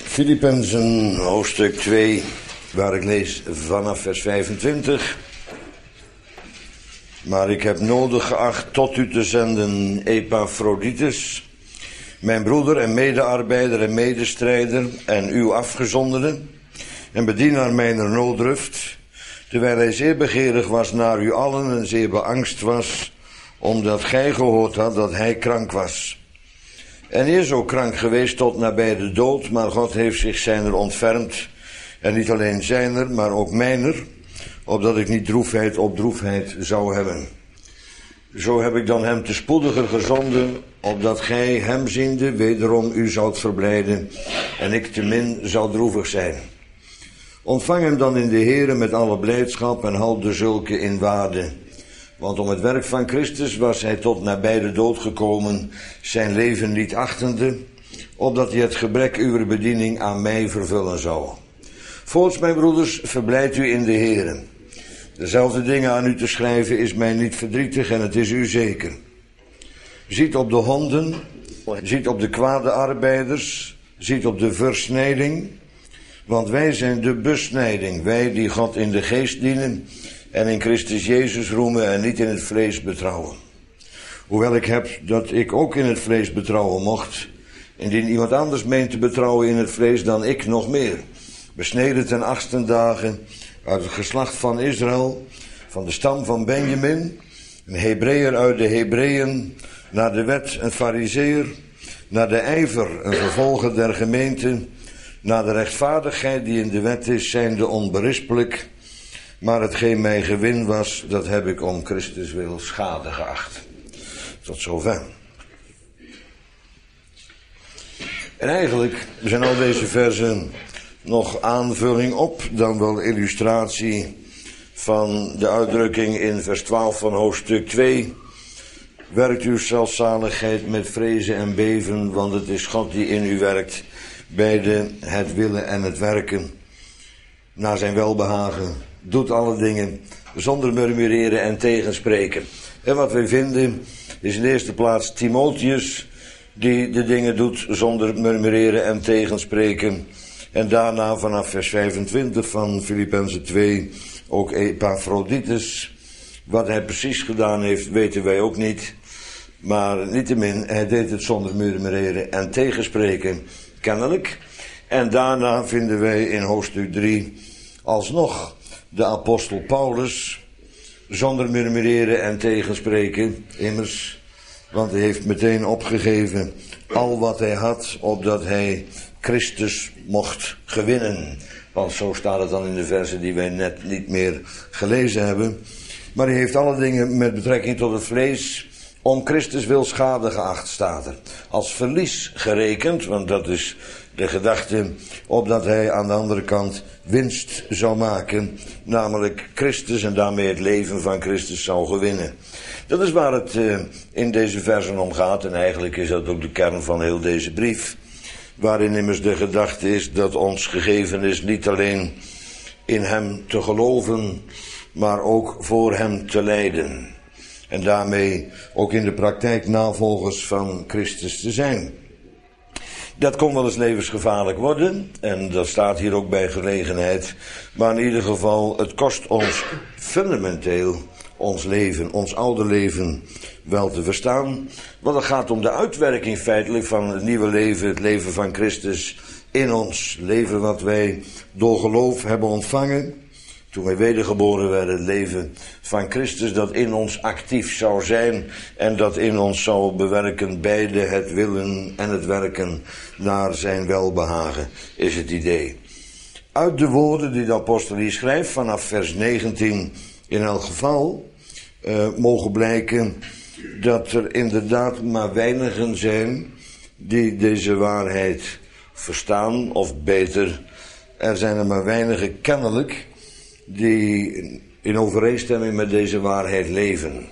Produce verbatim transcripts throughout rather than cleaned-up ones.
Filippenzen hoofdstuk twee, waar ik lees vanaf vers vijfentwintig. Maar ik heb nodig geacht tot u te zenden Epaphroditus, mijn broeder en medearbeider en medestrijder en uw afgezondene, en bedienaar mijner nooddruft, terwijl hij zeer begeerig was naar u allen en zeer beangst was, omdat gij gehoord had dat hij krank was. En hij is ook krank geweest tot nabij de dood, maar God heeft zich zijner ontfermd, en niet alleen zijner, maar ook mijner, opdat ik niet droefheid op droefheid zou hebben. Zo heb ik dan hem te spoediger gezonden, opdat gij hem ziende wederom u zoudt verblijden, en ik te min zou droevig zijn. Ontvang hem dan in de Here met alle blijdschap en houd de zulke in waarde. Want om het werk van Christus was hij tot nabij de dood gekomen, zijn leven niet achtende, opdat hij het gebrek uw bediening aan mij vervullen zou. Voorts, mijn broeders, verblijd u in de Here. Dezelfde dingen aan u te schrijven is mij niet verdrietig en het is u zeker. Ziet op de honden, ziet op de kwade arbeiders, ziet op de versnijding, want wij zijn de besnijding, wij die God in de geest dienen en in Christus Jezus roemen en niet in het vlees betrouwen. Hoewel ik heb dat ik ook in het vlees betrouwen mocht, indien iemand anders meent te betrouwen in het vlees dan ik nog meer. Besneden ten achtste dagen uit het geslacht van Israël, van de stam van Benjamin, een Hebreeër uit de Hebreeën, naar de wet een Farizeer, naar de ijver een vervolger der gemeente, naar de rechtvaardigheid die in de wet is, zijnde onberispelijk, maar hetgeen mij gewin was, dat heb ik om Christus wil schade geacht. Tot zover. En eigenlijk zijn al deze versen nog aanvulling op, dan wel illustratie van de uitdrukking in vers twaalf van hoofdstuk twee. Werkt uw zelfzaligheid met vrezen en beven, want het is God die in u werkt, beide het willen en het werken, naar zijn welbehagen. Doet alle dingen zonder murmureren en tegenspreken. En wat wij vinden is in de eerste plaats Timotheus, die de dingen doet zonder murmureren en tegenspreken. En daarna vanaf vers vijfentwintig van Filippenzen twee ook Epaphroditus. Wat hij precies gedaan heeft weten wij ook niet. Maar niettemin, hij deed het zonder murmureren en tegenspreken, kennelijk. En daarna vinden wij in hoofdstuk drie alsnog de apostel Paulus, zonder murmureren en tegenspreken, immers, want hij heeft meteen opgegeven al wat hij had, opdat hij Christus mocht gewinnen. Want zo staat het dan in de versen die wij net niet meer gelezen hebben. Maar hij heeft alle dingen met betrekking tot het vlees om Christus wil schade geacht, staat er. Als verlies gerekend, want dat is de gedachte, opdat hij aan de andere kant winst zou maken, namelijk Christus en daarmee het leven van Christus zou gewinnen. Dat is waar het uh, in deze versen om gaat, en eigenlijk is dat ook de kern van heel deze brief, waarin immers de gedachte is dat ons gegeven is niet alleen in hem te geloven, maar ook voor hem te lijden. En daarmee ook in de praktijk navolgers van Christus te zijn. Dat kon wel eens levensgevaarlijk worden, en dat staat hier ook bij gelegenheid. Maar in ieder geval, het kost ons fundamenteel ons leven, ons oude leven wel te verstaan. Want het gaat om de uitwerking feitelijk van het nieuwe leven, het leven van Christus in ons. Leven wat wij door geloof hebben ontvangen. Toen wij wedergeboren werden, het leven van Christus dat in ons actief zou zijn en dat in ons zou bewerken, beide het willen en het werken naar zijn welbehagen, is het idee. Uit de woorden die de apostel hier schrijft, vanaf vers negentien in elk geval, uh, mogen blijken dat er inderdaad maar weinigen zijn die deze waarheid verstaan, of beter, er zijn er maar weinigen kennelijk die in overeenstemming met deze waarheid leven.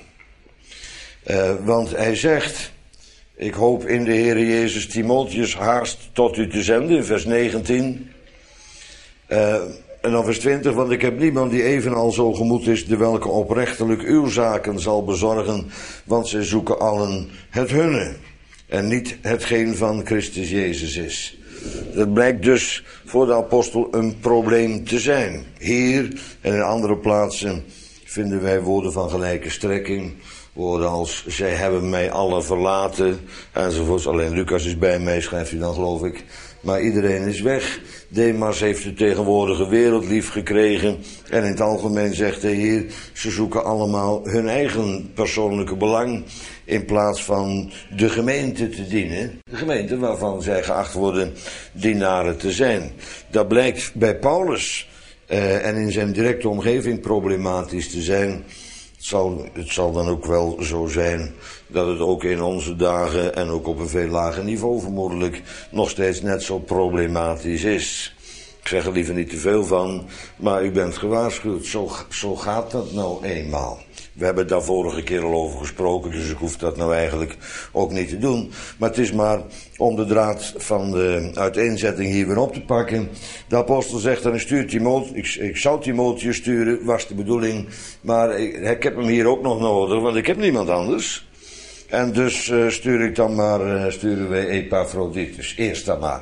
Uh, want hij zegt, ik hoop in de Heere Jezus Timotheus haast tot u te zenden, in vers negentien. Uh, en dan vers twintig, want ik heb niemand die evenal zo gemoed is, de welke oprechtelijk uw zaken zal bezorgen, want zij zoeken allen het hunne, en niet hetgeen van Christus Jezus is. Dat blijkt dus voor de apostel een probleem te zijn. Hier en in andere plaatsen vinden wij woorden van gelijke strekking. Woorden als, zij hebben mij allen verlaten, enzovoorts. Alleen Lucas is bij mij, schrijft hij dan, geloof ik. Maar iedereen is weg. Demas heeft de tegenwoordige wereld lief gekregen. En in het algemeen zegt hij hier, ze zoeken allemaal hun eigen persoonlijke belang, in plaats van de gemeente te dienen. De gemeente waarvan zij geacht worden dienaren te zijn. Dat blijkt bij Paulus eh, en in zijn directe omgeving problematisch te zijn. Het zal, het zal dan ook wel zo zijn dat het ook in onze dagen en ook op een veel lager niveau vermoedelijk nog steeds net zo problematisch is. Ik zeg er liever niet te veel van, maar u bent gewaarschuwd. Zo, zo gaat dat nou eenmaal. We hebben het daar vorige keer al over gesproken, dus ik hoef dat nou eigenlijk ook niet te doen. Maar het is maar om de draad van de uiteenzetting hier weer op te pakken. De apostel zegt dan, stuur Timotheus, ik, ik zou Timotheus sturen, was de bedoeling. Maar ik, ik heb hem hier ook nog nodig, want ik heb niemand anders. En dus uh, stuur ik dan maar, uh, sturen wij Epaphroditus, eerst dan maar.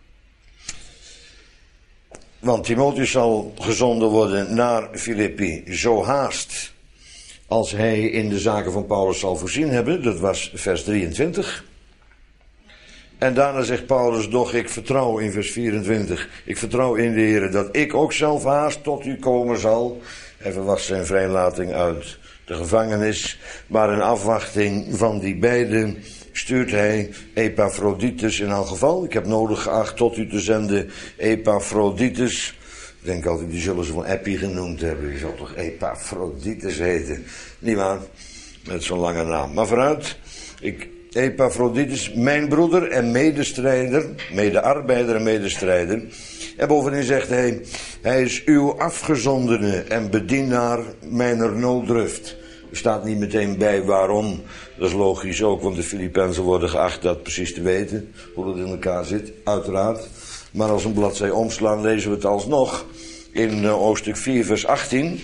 Want Timotheus zal gezonden worden naar Filippi, zo haast als hij in de zaken van Paulus zal voorzien hebben. Dat was vers drieëntwintig. En daarna zegt Paulus, doch ik vertrouw in vers vierentwintig. Ik vertrouw in de Heer dat ik ook zelf haast tot u komen zal. Hij verwacht zijn vrijlating uit de gevangenis. Maar in afwachting van die beiden stuurt hij Epaphroditus in elk geval. Ik heb nodig geacht tot u te zenden Epaphroditus. Ik denk altijd, die zullen ze van Eppie genoemd hebben. Die zal toch Epaphroditus heten. Niet waar? Met zo'n lange naam. Maar vooruit. Ik, Epaphroditus, mijn broeder en medestrijder. Medearbeider en medestrijder. En bovendien zegt hij, hij is uw afgezondene en bedienaar mijner nooddruft. Er staat niet meteen bij waarom. Dat is logisch ook, want de Filippenzen worden geacht dat precies te weten. Hoe het in elkaar zit, uiteraard. Maar als een bladzij omslaan lezen we het alsnog in hoofdstuk vier vers achttien.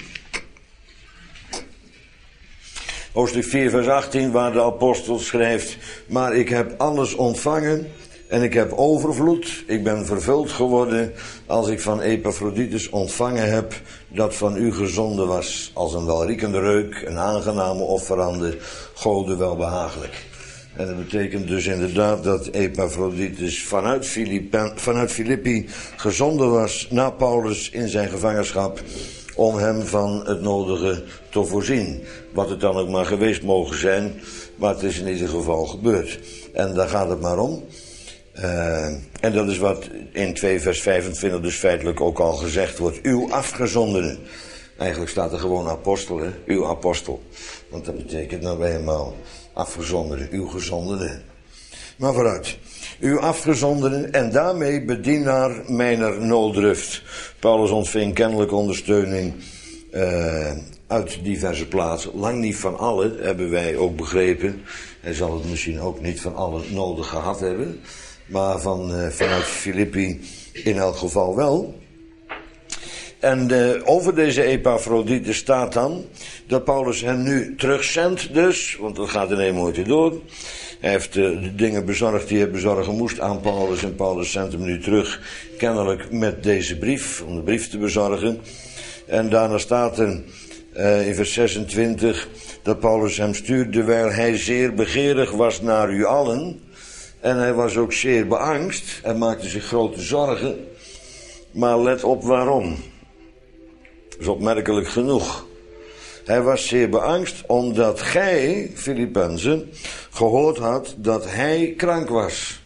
Hoofdstuk vier vers achttien waar de apostel schrijft, maar ik heb alles ontvangen en ik heb overvloed. Ik ben vervuld geworden als ik van Epaphroditus ontvangen heb dat van u gezonden was. Als een welriekende reuk, een aangename offerande, Gode welbehagelijk. En dat betekent dus inderdaad dat Epaphroditus vanuit, Filippi, vanuit Filippi gezonden was naar Paulus in zijn gevangenschap om hem van het nodige te voorzien. Wat het dan ook maar geweest mogen zijn, maar het is in ieder geval gebeurd. En daar gaat het maar om. Uh, en dat is wat in twee vers vijfentwintig dus feitelijk ook al gezegd wordt. Uw afgezondene. Eigenlijk staat er gewoon apostel, hè? Uw apostel. Want dat betekent nou eenmaal afgezondene, uw gezondene. Maar vooruit. Uw afgezondene en daarmee bedienaar mijner nooddruft. Paulus ontving kennelijk ondersteuning uh, uit diverse plaatsen. Lang niet van alle, hebben wij ook begrepen. Hij zal het misschien ook niet van alle nodig gehad hebben. Maar van, uh, vanuit Filippi in elk geval wel. En uh, over deze Epaphroditus staat dan dat Paulus hem nu terugzendt dus, want dat gaat in één moeite door. Hij heeft uh, de dingen bezorgd die hij bezorgen moest aan Paulus en Paulus zendt hem nu terug, kennelijk met deze brief, om de brief te bezorgen. En daarna staat er uh, in vers zesentwintig dat Paulus hem stuurde, terwijl hij zeer begeerig was naar u allen. En hij was ook zeer beangst en maakte zich grote zorgen. Maar let op waarom. Dat is opmerkelijk genoeg. Hij was zeer beangst omdat gij, Filippenzen, gehoord had dat hij krank was.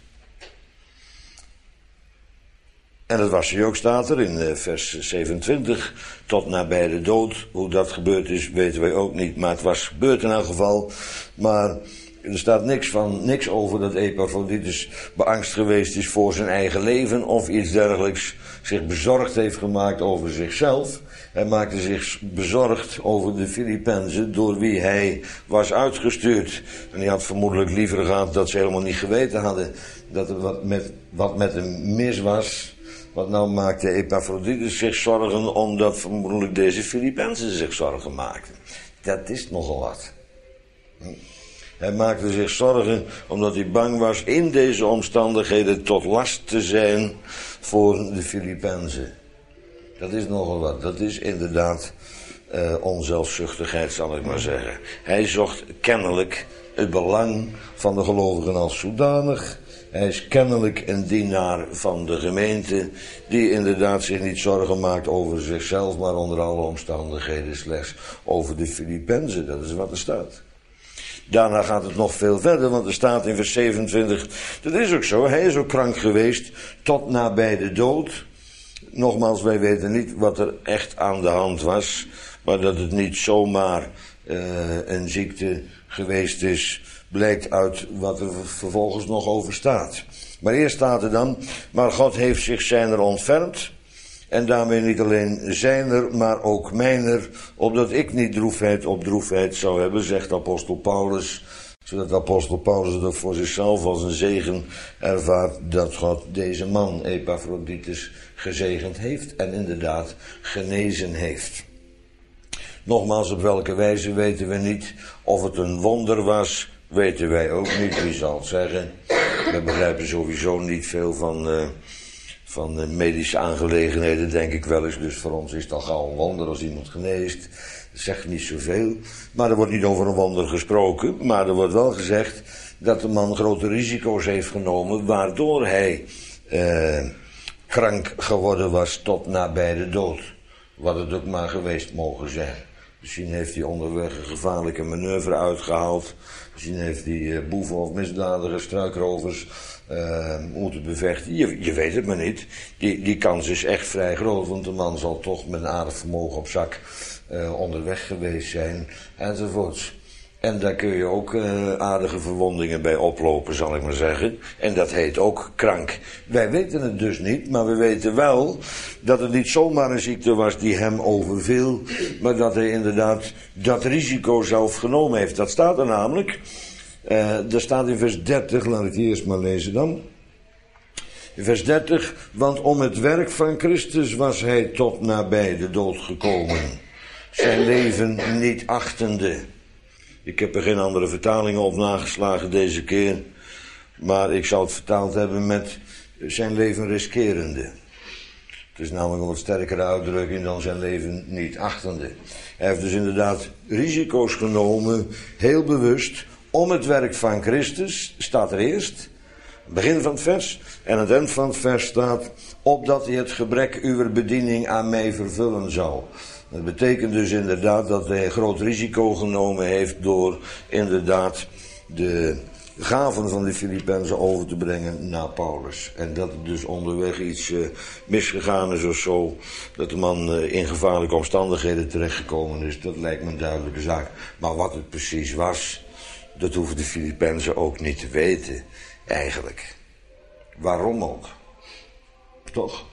En dat was hij ook, staat er in vers zevenentwintig, tot nabij de dood. Hoe dat gebeurd is, weten wij ook niet, maar het was gebeurd in elk geval. Maar er staat niks van, niks over dat Epaphroditus beangst geweest is voor zijn eigen leven of iets dergelijks. Zich bezorgd heeft gemaakt over zichzelf. Hij maakte zich bezorgd over de Filippenzen door wie hij was uitgestuurd. En hij had vermoedelijk liever gehad dat ze helemaal niet geweten hadden dat er wat met, wat met hem mis was. Want nou maakte Epaphroditus zich zorgen omdat vermoedelijk deze Filippenzen zich zorgen maakten. Dat is nogal wat. Hij maakte zich zorgen omdat hij bang was in deze omstandigheden tot last te zijn voor de Filippenzen. Dat is nogal wat. Dat is inderdaad uh, onzelfzuchtigheid, zal ik maar zeggen. Hij zocht kennelijk het belang van de gelovigen als zodanig. Hij is kennelijk een dienaar van de gemeente, die inderdaad zich niet zorgen maakt over zichzelf, maar onder alle omstandigheden slechts over de Filippenzen. Dat is wat er staat. Daarna gaat het nog veel verder, want er staat in vers zevenentwintig, dat is ook zo, hij is ook krank geweest tot nabij de dood. Nogmaals, wij weten niet wat er echt aan de hand was, maar dat het niet zomaar uh, een ziekte geweest is, blijkt uit wat er vervolgens nog over staat. Maar eerst staat er dan, maar God heeft zich zijner ontfermd, en daarmee niet alleen zijner, maar ook mijner, opdat ik niet droefheid op droefheid zou hebben, zegt apostel Paulus, zodat apostel Paulus het ook voor zichzelf als een zegen ervaart dat God deze man, Epaphroditus, gezegend heeft en inderdaad genezen heeft. Nogmaals, op welke wijze weten we niet. Of het een wonder was, weten wij ook niet. Wie zal het zeggen? We begrijpen sowieso niet veel van, uh, van uh, medische aangelegenheden, denk ik wel eens. Dus voor ons is het al gauw een wonder als iemand geneest. Dat zegt niet zoveel. Maar er wordt niet over een wonder gesproken. Maar er wordt wel gezegd dat de man grote risico's heeft genomen, waardoor hij uh, krank geworden was tot nabij de dood. Wat het ook maar geweest mogen zijn. Misschien heeft hij onderweg een gevaarlijke manoeuvre uitgehaald. Misschien heeft hij uh, boeven of misdadigers, struikrovers uh, moeten bevechten. Je, je weet het maar niet. Die, die kans is echt vrij groot, want de man zal toch met een aardig vermogen op zak uh, onderweg geweest zijn, enzovoorts. En daar kun je ook uh, aardige verwondingen bij oplopen, zal ik maar zeggen. En dat heet ook krank. Wij weten het dus niet, maar we weten wel dat het niet zomaar een ziekte was die hem overviel, maar dat hij inderdaad dat risico zelf genomen heeft. Dat staat er namelijk. Uh, dat staat in vers dertig, laat ik die eerst maar lezen dan. In vers dertig, want om het werk van Christus was hij tot nabij de dood gekomen, zijn leven niet achtende. Ik heb er geen andere vertalingen op nageslagen deze keer, maar ik zou het vertaald hebben met zijn leven riskerende. Het is namelijk een wat sterkere uitdrukking dan zijn leven niet achtende. Hij heeft dus inderdaad risico's genomen, heel bewust, om het werk van Christus, staat er eerst, begin van het vers, en het eind van het vers staat, opdat hij het gebrek uw bediening aan mij vervullen zou. Dat betekent dus inderdaad dat hij een groot risico genomen heeft door inderdaad de gaven van de Filippenzen over te brengen naar Paulus. En dat er dus onderweg iets uh, misgegaan is of zo, dat de man uh, in gevaarlijke omstandigheden terechtgekomen is, dat lijkt me een duidelijke zaak. Maar wat het precies was, dat hoeven de Filippenzen ook niet te weten, eigenlijk. Waarom ook? Toch?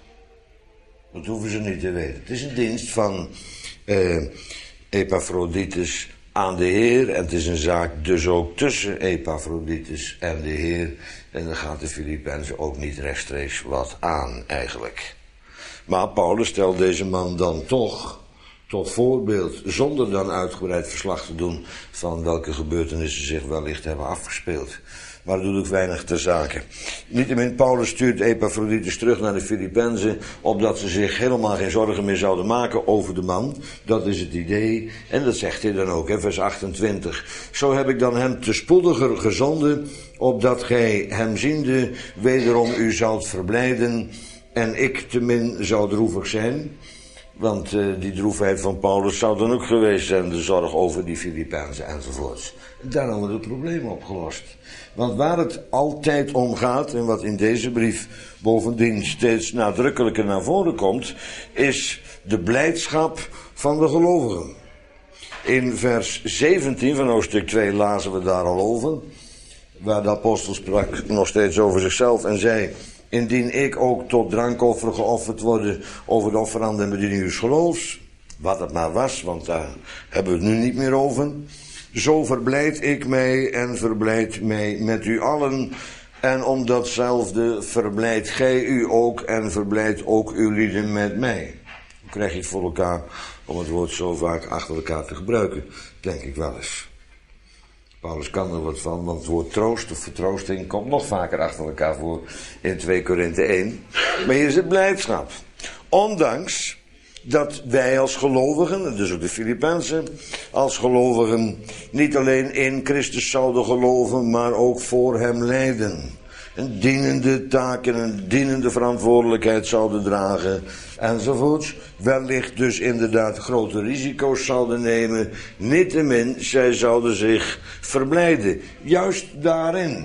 Dat hoeven ze niet te weten. Het is een dienst van uh, Epaphroditus aan de Heer. En het is een zaak dus ook tussen Epaphroditus en de Heer. En dan gaat de Filippenzen ook niet rechtstreeks wat aan, eigenlijk. Maar Paulus stelt deze man dan toch tot voorbeeld, zonder dan uitgebreid verslag te doen van welke gebeurtenissen zich wellicht hebben afgespeeld. Maar dat doet ook weinig ter zake. Niettemin, Paulus stuurt Epaphroditus terug naar de Filippenzen, opdat ze zich helemaal geen zorgen meer zouden maken over de man. Dat is het idee. En dat zegt hij dan ook, hè, vers achtentwintig. Zo heb ik dan hem te spoediger gezonden, opdat gij hem ziende wederom u zoudt verblijden, en ik te min zou droevig zijn. Want uh, die droefheid van Paulus zou dan ook geweest zijn, de zorg over die Filippenzen enzovoorts. Daarom wordt het probleem opgelost. Want waar het altijd om gaat, en wat in deze brief bovendien steeds nadrukkelijker naar voren komt, is de blijdschap van de gelovigen. In vers zeventien van hoofdstuk twee lazen we daar al over, waar de apostel sprak nog steeds over zichzelf en zei, indien ik ook tot drankoffer geofferd worden over de offerande en bediening uws geloofs, wat het maar was, want daar hebben we het nu niet meer over, zo verblijd ik mij en verblijd mij met u allen, en om datzelfde verblijdt gij u ook en verblijdt ook uw lieden met mij. Hoe krijg je het voor elkaar om het woord zo vaak achter elkaar te gebruiken, denk ik wel eens. Paulus kan er wat van, want het woord troost of vertroosting komt nog vaker achter elkaar voor in twee Korinthe één. Maar hier is het blijdschap. Ondanks dat wij als gelovigen, dus ook de Filippenzen, als gelovigen niet alleen in Christus zouden geloven, maar ook voor hem lijden. Een dienende taak en een dienende verantwoordelijkheid zouden dragen, enzovoorts. Wellicht dus inderdaad grote risico's zouden nemen. Niettemin, zij zouden zich verblijden. Juist daarin.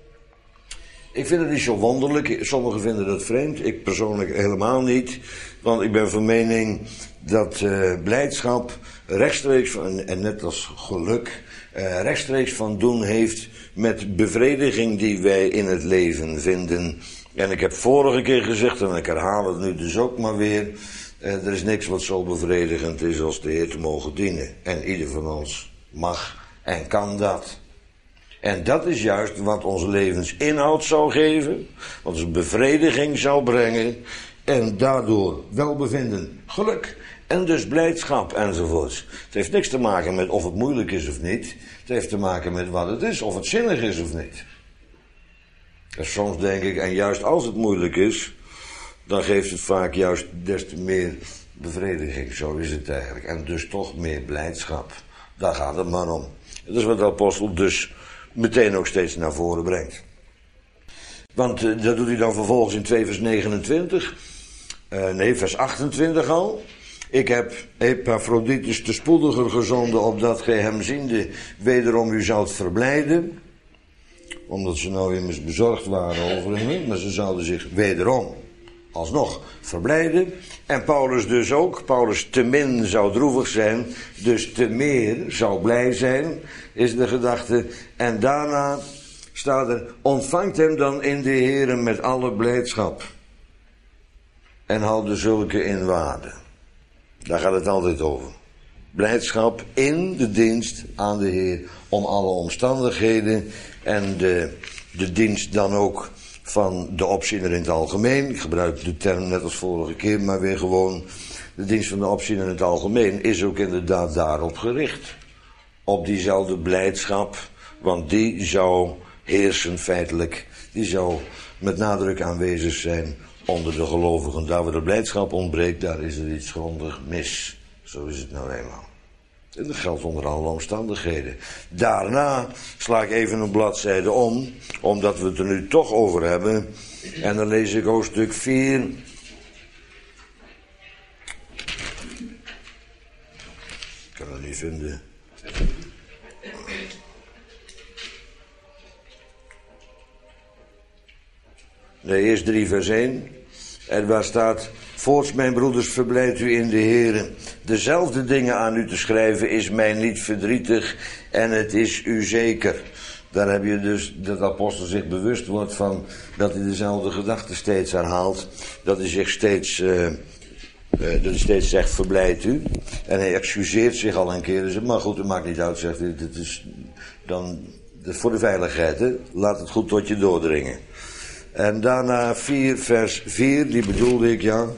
Ik vind het niet zo wonderlijk. Sommigen vinden dat vreemd. Ik persoonlijk helemaal niet. Want ik ben van mening dat uh, blijdschap rechtstreeks, van, en net als geluk, uh, rechtstreeks van doen heeft met bevrediging die wij in het leven vinden. En ik heb vorige keer gezegd, en ik herhaal het nu dus ook maar weer, uh, er is niks wat zo bevredigend is als de Heer te mogen dienen. En ieder van ons mag en kan dat. En dat is juist wat onze levensinhoud zou geven, wat ons bevrediging zou brengen en daardoor welbevinden, geluk en dus blijdschap enzovoorts. Het heeft niks te maken met of het moeilijk is of niet, het heeft te maken met wat het is, of het zinnig is of niet. En soms denk ik, en juist als het moeilijk is, dan geeft het vaak juist des te meer bevrediging, zo is het eigenlijk. En dus toch meer blijdschap, daar gaat het maar om. Dat is wat de apostel dus meteen ook steeds naar voren brengt. Want uh, dat doet hij dan vervolgens in twee vers negenentwintig. Uh, nee, vers achtentwintig al. Ik heb Epaphroditus te spoediger gezonden, opdat gij hem ziende wederom u zoudt verblijden. Omdat ze nou immers bezorgd waren over hem, maar ze zouden zich wederom alsnog verblijden. En Paulus dus ook. Paulus te min zou droevig zijn, dus te meer zou blij zijn, is de gedachte. En daarna staat er, ontvangt hem dan in de Heere met alle blijdschap. En houd de zulke in waarde. Daar gaat het altijd over. Blijdschap in de dienst aan de Heer, om alle omstandigheden en de, de dienst dan ook van de opziener in het algemeen. Ik gebruik de term net als vorige keer, maar weer gewoon. De dienst van de opziener in het algemeen is ook inderdaad daarop gericht. Op diezelfde blijdschap, want die zou heersen feitelijk. Die zou met nadruk aanwezig zijn onder de gelovigen. Daar waar de blijdschap ontbreekt, daar is er iets grondig mis. Zo is het nou eenmaal. En dat geldt onder alle omstandigheden. Daarna sla ik even een bladzijde om, omdat we het er nu toch over hebben. En dan lees ik hoofdstuk vier. Ik kan het niet vinden. Nee, eerst drie vers één. En waar staat: voorts, mijn broeders, verblijdt u in de Heere. Dezelfde dingen aan u te schrijven is mij niet verdrietig en het is u zeker. Daar heb je dus dat de apostel zich bewust wordt van dat hij dezelfde gedachten steeds herhaalt. Dat hij zich steeds, uh, uh, dat hij steeds zegt, verblijdt u. En hij excuseert zich al een keer. Dus, maar goed, het maakt niet uit, zegt hij. Het is dan voor de veiligheid, hè? Laat het goed tot je doordringen. En daarna vier vers vier, die bedoelde ik, ja.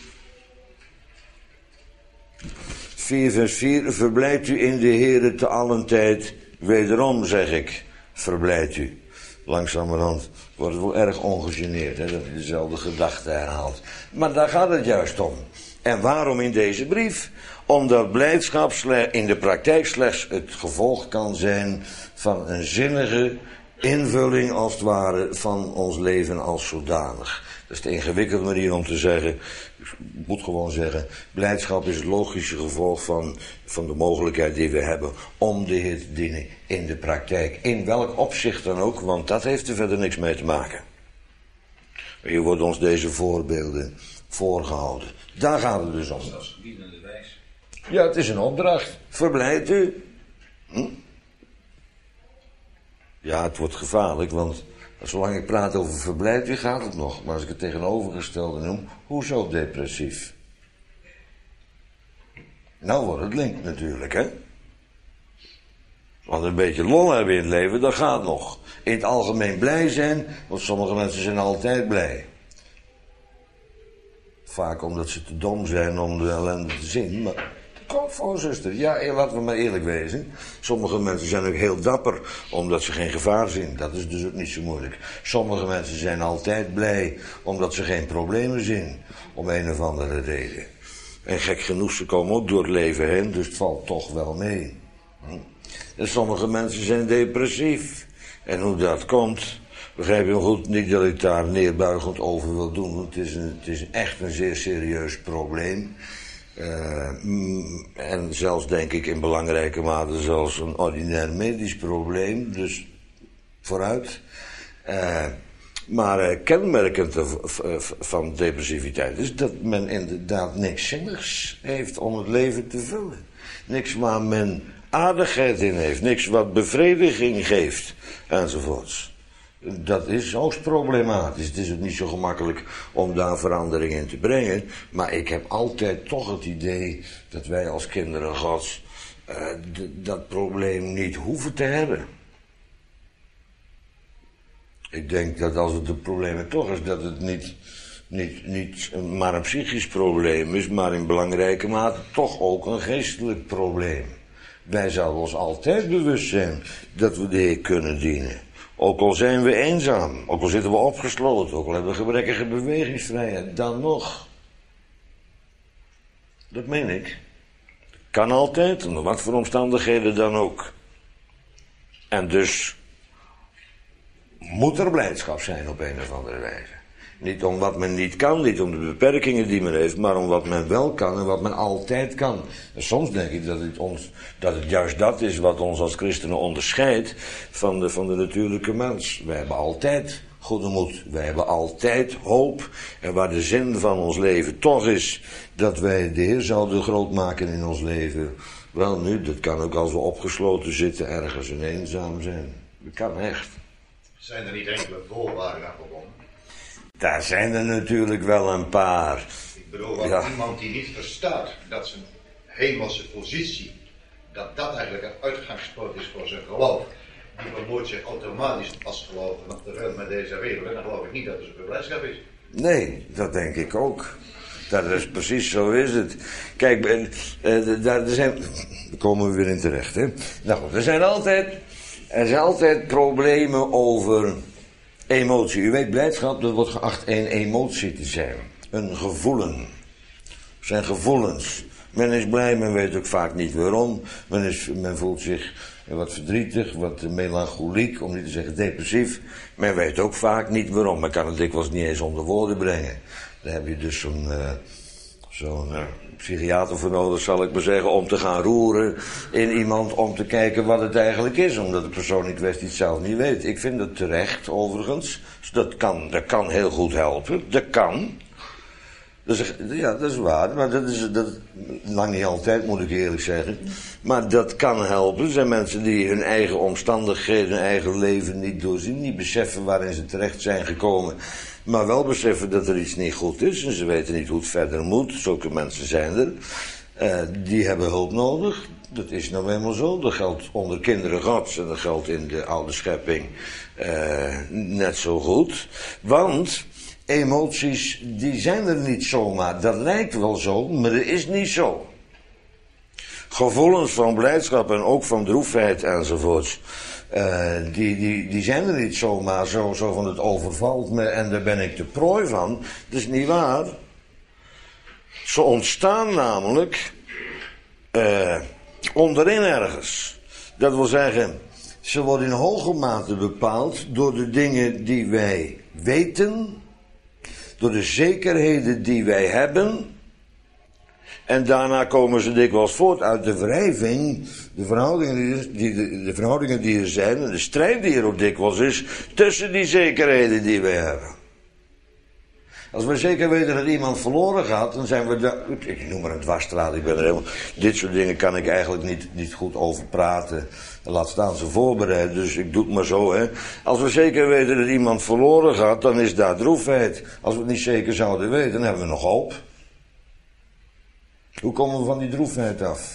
vier vers vier, verblijdt u in de Heere te allen tijd. Wederom zeg ik, verblijdt u. Langzamerhand wordt het wel erg ongegeneerd, hè, dat hij dezelfde gedachte herhaalt. Maar daar gaat het juist om. En waarom in deze brief? Omdat blijdschap in de praktijk slechts het gevolg kan zijn van een zinnige invulling als het ware van ons leven als zodanig. Dat is de ingewikkelde manier om te zeggen. Ik moet gewoon zeggen, blijdschap is het logische gevolg van, van de mogelijkheid die we hebben om de Heer te dienen in de praktijk. In welk opzicht dan ook, want dat heeft er verder niks mee te maken. Hier worden ons deze voorbeelden voorgehouden. Daar gaat het dus om. Dat is biedende wijs. Ja, het is een opdracht. Verblijdt u. Hm? Ja, het wordt gevaarlijk, want zolang ik praat over verblijdt u gaat het nog. Maar als ik het tegenovergestelde noem, hoezo depressief? Nou wordt het link natuurlijk, hè. Want een beetje lol hebben in het leven, dat gaat nog. In het algemeen blij zijn, want sommige mensen zijn altijd blij. Vaak omdat ze te dom zijn om de ellende te zien, maar kop voor, zuster. Ja, laten we maar eerlijk wezen. Sommige mensen zijn ook heel dapper, omdat ze geen gevaar zien. Dat is dus ook niet zo moeilijk. Sommige mensen zijn altijd blij, omdat ze geen problemen zien. Om een of andere reden. En gek genoeg, ze komen ook door het leven heen, dus het valt toch wel mee. En sommige mensen zijn depressief. En hoe dat komt, begrijp je goed, niet dat ik daar neerbuigend over wil doen. Want het is, een, het is echt een zeer serieus probleem. Uh, en zelfs denk ik in belangrijke mate zelfs een ordinair medisch probleem. Dus vooruit. Uh, maar uh, kenmerkend van depressiviteit is dat men inderdaad niks zinnigs heeft om het leven te vullen. Niks waar men aardigheid in heeft, niks wat bevrediging geeft, enzovoorts. Dat is hoogst problematisch. Het is ook niet zo gemakkelijk om daar verandering in te brengen. Maar ik heb altijd toch het idee dat wij als kinderen Gods uh, dat probleem niet hoeven te hebben. Ik denk dat als het een probleem toch is, dat het niet, niet, niet maar een psychisch probleem is, maar in belangrijke mate toch ook een geestelijk probleem. Wij zouden ons altijd bewust zijn dat we de Heer kunnen dienen. Ook al zijn we eenzaam, ook al zitten we opgesloten, ook al hebben we gebrekkige bewegingsvrijheid, dan nog. Dat meen ik. Kan altijd, onder wat voor omstandigheden dan ook. En dus moet er blijdschap zijn op een of andere wijze. Niet om wat men niet kan, niet om de beperkingen die men heeft, maar om wat men wel kan en wat men altijd kan. En soms denk ik dat het, ons, dat het juist dat is wat ons als christenen onderscheidt van de, van de natuurlijke mens. Wij hebben altijd goede moed, wij hebben altijd hoop. En waar de zin van ons leven toch is dat wij de Heer zouden groot maken in ons leven. Wel nu, dat kan ook als we opgesloten zitten ergens en eenzaam zijn. Dat kan echt. Zijn er niet enkele voorwaarden aan verbonden? Daar zijn er natuurlijk wel een paar. Ik bedoel, wat ja. Iemand die niet verstaat dat zijn hemelse positie, dat dat eigenlijk een uitgangspunt is voor zijn geloof, die vermoedt zich automatisch als geloven nog te veel met deze wereld. En dan geloof ik niet dat er zoveel blijdschap is. Nee, dat denk ik ook. Dat is precies zo is het. Kijk, uh, daar zijn, daar komen we weer in terecht, hè. Nou goed, er zijn altijd, er zijn altijd problemen over emotie. U weet, blijdschap, dat wordt geacht een emotie te zijn. Een gevoelen. Het zijn gevoelens. Men is blij, men weet ook vaak niet waarom. Men, is, men voelt zich wat verdrietig, wat melancholiek, om niet te zeggen depressief. Men weet ook vaak niet waarom. Men kan het dikwijls niet eens onder woorden brengen. Daar heb je dus zo'n uh, zo'n uh, psychiater voor nodig, zal ik maar zeggen, om te gaan roeren in iemand, om te kijken wat het eigenlijk is, omdat de persoon in kwestie het zelf niet weet. Ik vind het terecht, overigens. Dus dat kan, dat kan heel goed helpen. Dat kan. Dus, ja, dat is waar, maar dat is dat, lang niet altijd, moet ik eerlijk zeggen. Maar dat kan helpen. Er zijn mensen die hun eigen omstandigheden, hun eigen leven niet doorzien, niet beseffen waarin ze terecht zijn gekomen, maar wel beseffen dat er iets niet goed is en ze weten niet hoe het verder moet. Zulke mensen zijn er. Uh, die hebben hulp nodig. Dat is nou eenmaal zo. Dat geldt onder kinderen Gods en dat geldt in de oude schepping uh, net zo goed. Want emoties, die zijn er niet zomaar. Dat lijkt wel zo, maar dat is niet zo. Gevoelens van blijdschap en ook van droefheid enzovoorts, uh, die, die, die zijn er niet zomaar zo, zo van het overvalt me en daar ben ik de prooi van. Dat is niet waar. Ze ontstaan namelijk uh, onderin ergens. Dat wil zeggen, ze worden in hoge mate bepaald door de dingen die wij weten, door de zekerheden die wij hebben. En daarna komen ze dikwijls voort uit de wrijving, de verhoudingen die, de, de verhoudingen die er zijn en de strijd die er ook dikwijls is tussen die zekerheden die wij hebben. Als we zeker weten dat iemand verloren gaat, dan zijn we de, ik noem maar een dwarsstraat, ik ben er helemaal, dit soort dingen kan ik eigenlijk niet, niet goed over praten. Laat staan ze voorbereid, dus ik doe het maar zo, hè. Als we zeker weten dat iemand verloren gaat, dan is daar droefheid. Als we het niet zeker zouden weten, dan hebben we nog hoop. Hoe komen we van die droefheid af?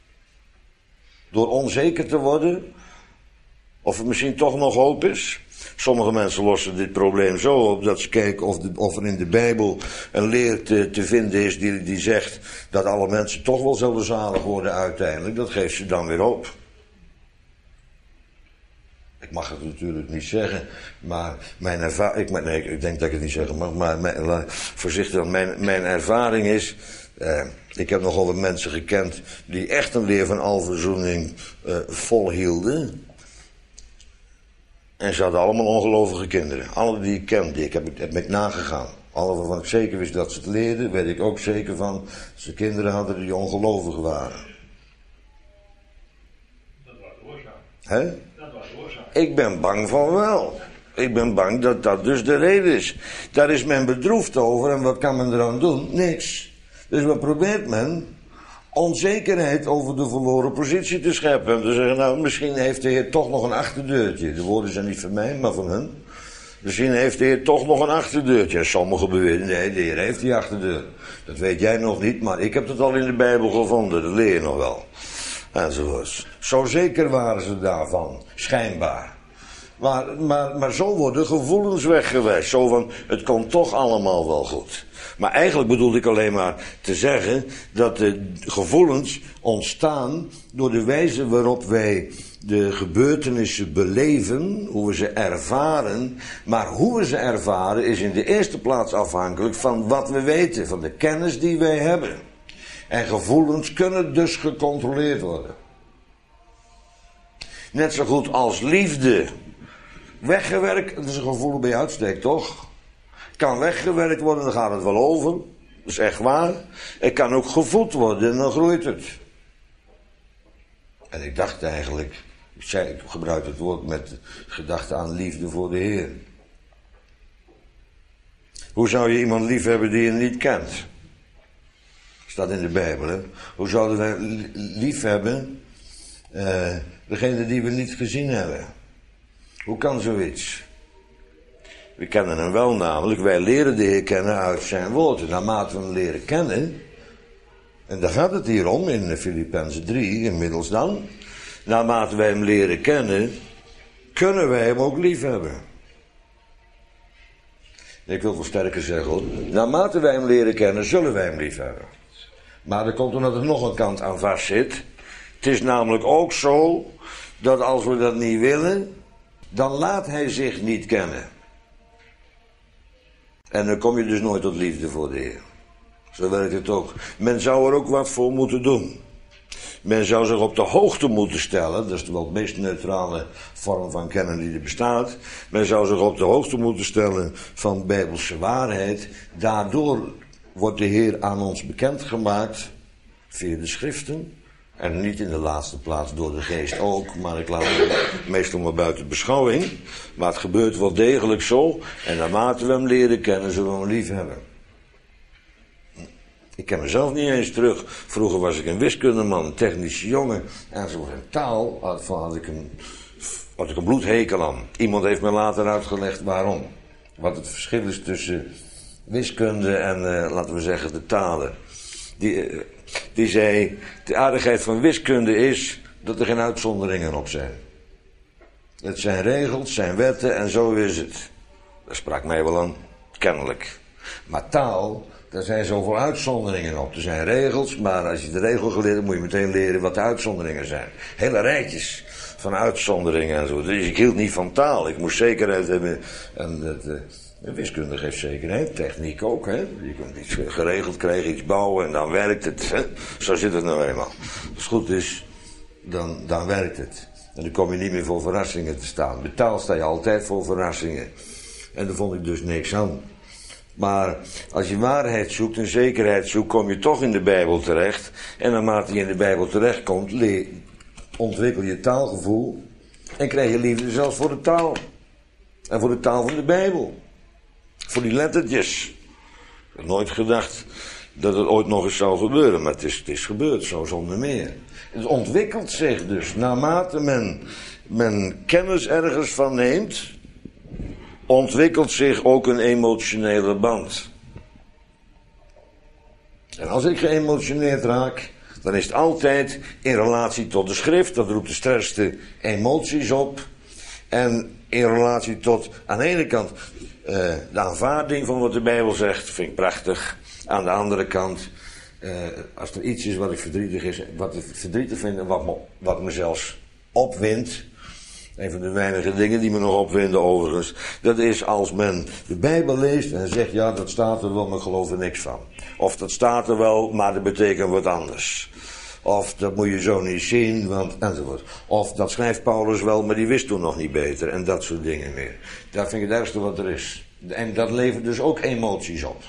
Door onzeker te worden? Of er misschien toch nog hoop is? Sommige mensen lossen dit probleem zo op dat ze kijken of, de, of er in de Bijbel een leer te, te vinden is die, die zegt dat alle mensen toch wel zullen zalig worden uiteindelijk. Dat geeft ze dan weer op. Ik mag het natuurlijk niet zeggen, maar mijn ervaring... Ik, nee, ik denk dat ik het niet zeggen mag, maar mijn, voorzichtig, mijn, mijn ervaring is... Uh, ik heb nogal wat mensen gekend die echt een leer van alverzoening uh, volhielden. En ze hadden allemaal ongelovige kinderen. Alle die ik kende, ik heb het heb ik nagegaan. Alle waarvan ik zeker wist dat ze het leerden, weet ik ook zeker van dat ze kinderen hadden die ongelovig waren. Dat was de oorzaak. Hè? Dat was de oorzaak. Ik ben bang van wel. Ik ben bang dat dat dus de reden is. Daar is men bedroefd over en wat kan men eraan doen? Niks. Dus wat probeert men? Onzekerheid over de verloren positie te scheppen. En te zeggen, nou, misschien heeft de Heer toch nog een achterdeurtje. De woorden zijn niet van mij, maar van hen. Misschien heeft de Heer toch nog een achterdeurtje. En sommigen beweren, nee, de Heer heeft die achterdeur. Dat weet jij nog niet, maar ik heb het al in de Bijbel gevonden. Dat leer je nog wel. Enzovoorts. Zo zeker waren ze daarvan, schijnbaar. Maar, maar, maar zo worden gevoelens weggewijst. Zo van, het komt toch allemaal wel goed. Maar eigenlijk bedoelde ik alleen maar te zeggen dat de gevoelens ontstaan door de wijze waarop wij de gebeurtenissen beleven, hoe we ze ervaren. Maar hoe we ze ervaren is in de eerste plaats afhankelijk van wat we weten, van de kennis die wij hebben. En gevoelens kunnen dus gecontroleerd worden. Net zo goed als liefde. Weggewerkt, dat is een gevoel bij uitstek, toch? Kan weggewerkt worden, dan gaat het wel over. Dat is echt waar. Het kan ook gevoed worden en dan groeit het. En ik dacht eigenlijk, ik, zei, ik gebruik het woord met gedachte aan liefde voor de Heer. Hoe zou je iemand lief hebben die je niet kent? Staat in de Bijbel, hè? Hoe zouden wij lief hebben uh, degene die we niet gezien hebben? Hoe kan zoiets? We kennen hem wel namelijk, wij leren de Heer kennen uit zijn woord. En naarmate we hem leren kennen, en daar gaat het hier om in Filippenzen drie, inmiddels dan. Naarmate wij hem leren kennen, kunnen wij hem ook lief hebben. Ik wil veel sterker zeggen hoor, naarmate wij hem leren kennen, zullen wij hem lief hebben. Maar er komt er nog een kant aan vast zit. Het is namelijk ook zo, dat als we dat niet willen, dan laat hij zich niet kennen. En dan kom je dus nooit tot liefde voor de Heer. Zo werkt het ook. Men zou er ook wat voor moeten doen. Men zou zich op de hoogte moeten stellen. Dat is wel de meest neutrale vorm van kennen die er bestaat. Men zou zich op de hoogte moeten stellen van Bijbelse waarheid. Daardoor wordt de Heer aan ons bekendgemaakt via de schriften. En niet in de laatste plaats door de geest ook, maar ik laat het meestal maar buiten beschouwing. Maar het gebeurt wel degelijk zo. En naarmate we hem leren kennen, zullen we hem lief hebben. Ik ken mezelf niet eens terug. Vroeger was ik een wiskundeman, een technische jongen. En zo in taal had, had, ik een, had ik een bloedhekel aan. Iemand heeft me later uitgelegd waarom. Wat het verschil is tussen wiskunde en, uh, laten we zeggen, de talen. Die... Uh, Die zei, de aardigheid van wiskunde is dat er geen uitzonderingen op zijn. Het zijn regels, zijn wetten en zo is het. Dat sprak mij wel aan, kennelijk. Maar taal, daar zijn zoveel uitzonderingen op. Er zijn regels, maar als je de regel geleerd hebt, moet je meteen leren wat de uitzonderingen zijn. Hele rijtjes van uitzonderingen en zo. Dus ik hield niet van taal, ik moest zekerheid hebben. En dat... Uh, De wiskunde geeft zekerheid, techniek ook, hè. Je kunt iets geregeld krijgen, iets bouwen en dan werkt het, hè. Zo zit het nou eenmaal. Als het goed is, dan, dan werkt het. En dan kom je niet meer voor verrassingen te staan. Bij taal sta je altijd voor verrassingen. En daar vond ik dus niks aan. Maar als je waarheid zoekt en zekerheid zoekt, kom je toch in de Bijbel terecht. En naarmate je in de Bijbel terechtkomt, ontwikkel je taalgevoel. En krijg je liefde zelfs voor de taal. En voor de taal van de Bijbel. Voor die lettertjes. Ik had nooit gedacht dat het ooit nog eens zou gebeuren. Maar het is, het is gebeurd, zo zonder meer. Het ontwikkelt zich dus. Naarmate men, men kennis ergens van neemt, ontwikkelt zich ook een emotionele band. En als ik geëmotioneerd raak, dan is het altijd in relatie tot de schrift. Dat roept de sterkste emoties op. En In relatie tot, aan de ene kant, uh, de aanvaarding van wat de Bijbel zegt, vind ik prachtig. Aan de andere kant, uh, als er iets is wat ik verdrietig is, wat ik verdrietig vind en wat me, wat me zelfs opwindt. Een van de weinige dingen die me nog opwinden overigens. Dat is als men de Bijbel leest en zegt, ja dat staat er wel, maar ik geloof er niks van. Of dat staat er wel, maar dat betekent wat anders. Of dat moet je zo niet zien, want enzovoort. Of dat schrijft Paulus wel, maar die wist toen nog niet beter. En dat soort dingen meer. Dat vind ik het ergste wat er is. En dat levert dus ook emoties op.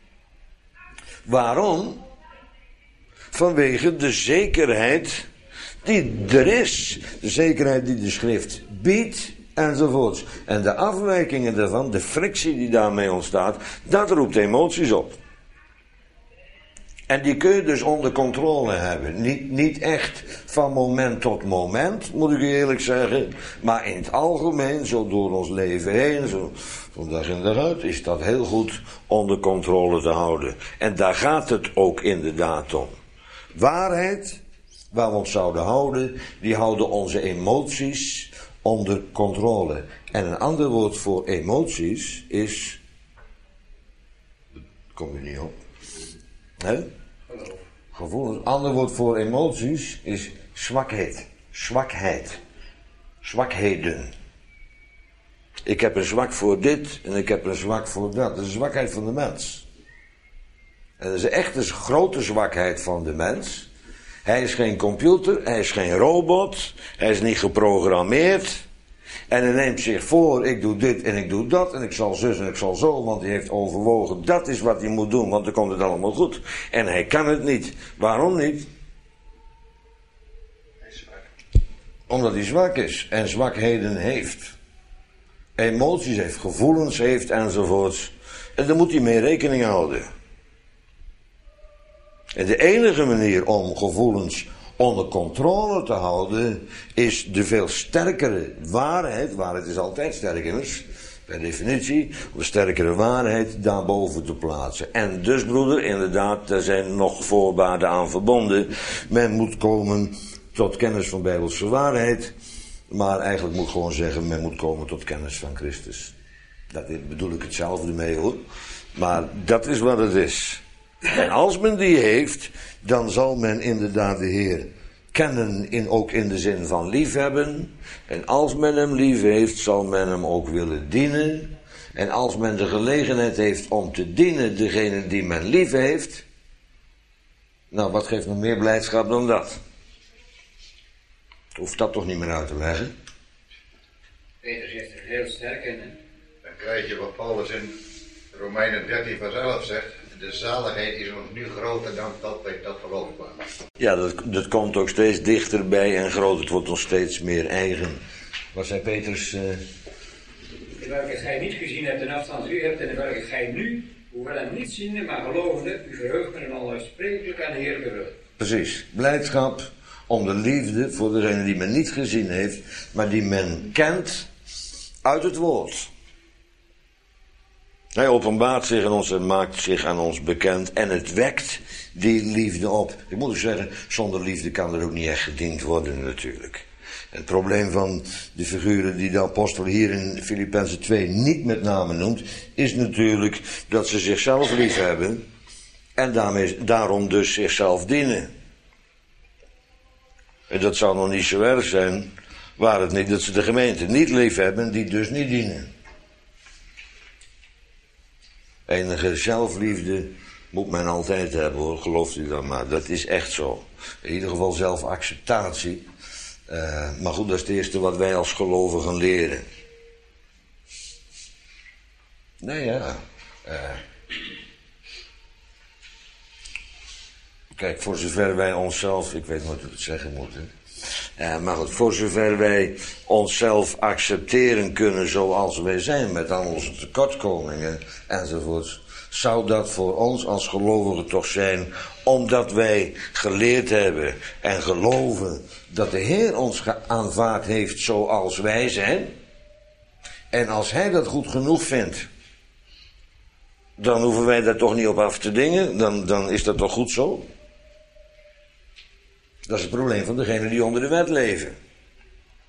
Waarom? Vanwege de zekerheid die er is. De zekerheid die de schrift biedt, enzovoorts. En de afwijkingen daarvan, de frictie die daarmee ontstaat, dat roept emoties op. En die kun je dus onder controle hebben. Niet, niet echt van moment tot moment, moet ik eerlijk zeggen. Maar in het algemeen, zo door ons leven heen, zo van dag in dag uit, is dat heel goed onder controle te houden. En daar gaat het ook inderdaad om. Waarheid, waar we ons zouden houden, die houden onze emoties onder controle. En een ander woord voor emoties is... Kom je niet op. Hè? Gevoelens. Een ander woord voor emoties is zwakheid. Zwakheid. Zwakheden. Ik heb een zwak voor dit en ik heb een zwak voor dat. Dat is de zwakheid van de mens. En dat is echt een grote zwakheid van de mens. Hij is geen computer, hij is geen robot, hij is niet geprogrammeerd. En hij neemt zich voor, ik doe dit en ik doe dat en ik zal zus en ik zal zo, want hij heeft overwogen, dat is wat hij moet doen, want dan komt het allemaal goed. En hij kan het niet. Waarom niet? Hij is zwak. Omdat hij zwak is en zwakheden heeft. Emoties heeft, gevoelens heeft enzovoorts. En daar moet hij mee rekening houden. En de enige manier om gevoelens onder controle te houden is de veel sterkere waarheid, waarheid is altijd sterk immers, per definitie, om de sterkere waarheid daarboven te plaatsen. En dus broeder, inderdaad, daar zijn nog voorwaarden aan verbonden. Men moet komen tot kennis van bijbelse waarheid, maar eigenlijk moet ik gewoon zeggen, men moet komen tot kennis van Christus. Dat bedoel ik hetzelfde mee hoor, maar dat is wat het is. En als men die heeft, dan zal men inderdaad de Heer kennen, in, ook in de zin van liefhebben. En als men hem lief heeft, zal men hem ook willen dienen. En als men de gelegenheid heeft om te dienen degene die men lief heeft, nou, wat geeft me meer blijdschap dan dat? Ik hoef dat toch niet meer uit te leggen? Peter zegt er heel sterk in, hè? Dan krijg je wat Paulus in Romeinen dertien vers elf zegt. De zaligheid is nog nu groter dan dat wij dat geloven kwamen. Ja, dat, dat komt ook steeds dichterbij en groot. Het wordt ons steeds meer eigen. Wat zei Peters? Uh... In welke gij niet gezien hebt en afstand u hebt, en in welke gij nu, hoewel hem niet ziende, maar gelovende, u verheugt met een onuitsprekelijk en heerlijke vreugde. Precies. Blijdschap om de liefde voor degene die men niet gezien heeft, maar die men kent uit het woord. Hij openbaart zich aan ons en maakt zich aan ons bekend en het wekt die liefde op. Ik moet ook zeggen, zonder liefde kan er ook niet echt gediend worden natuurlijk. Het probleem van de figuren die de apostel hier in Filippenzen twee niet met name noemt, is natuurlijk dat ze zichzelf lief hebben en daarmee, daarom dus zichzelf dienen. En dat zou nog niet zo erg zijn, waar het niet dat ze de gemeente niet lief hebben en die dus niet dienen. Enige zelfliefde moet men altijd hebben hoor, gelooft u dan maar. Dat is echt zo. In ieder geval zelfacceptatie. Uh, maar goed, dat is het eerste wat wij als gelovigen leren. Nee ja. Uh, kijk, voor zover wij onszelf, ik weet nooit hoe ik het zeggen moet. Hè. Uh, maar goed, voor zover wij onszelf accepteren kunnen zoals wij zijn, met al onze tekortkomingen enzovoort, zou dat voor ons als gelovigen toch zijn, omdat wij geleerd hebben en geloven dat de Heer ons aanvaard heeft zoals wij zijn. En als Hij dat goed genoeg vindt, dan hoeven wij daar toch niet op af te dingen, dan, dan is dat toch goed zo. Dat is het probleem van degenen die onder de wet leven.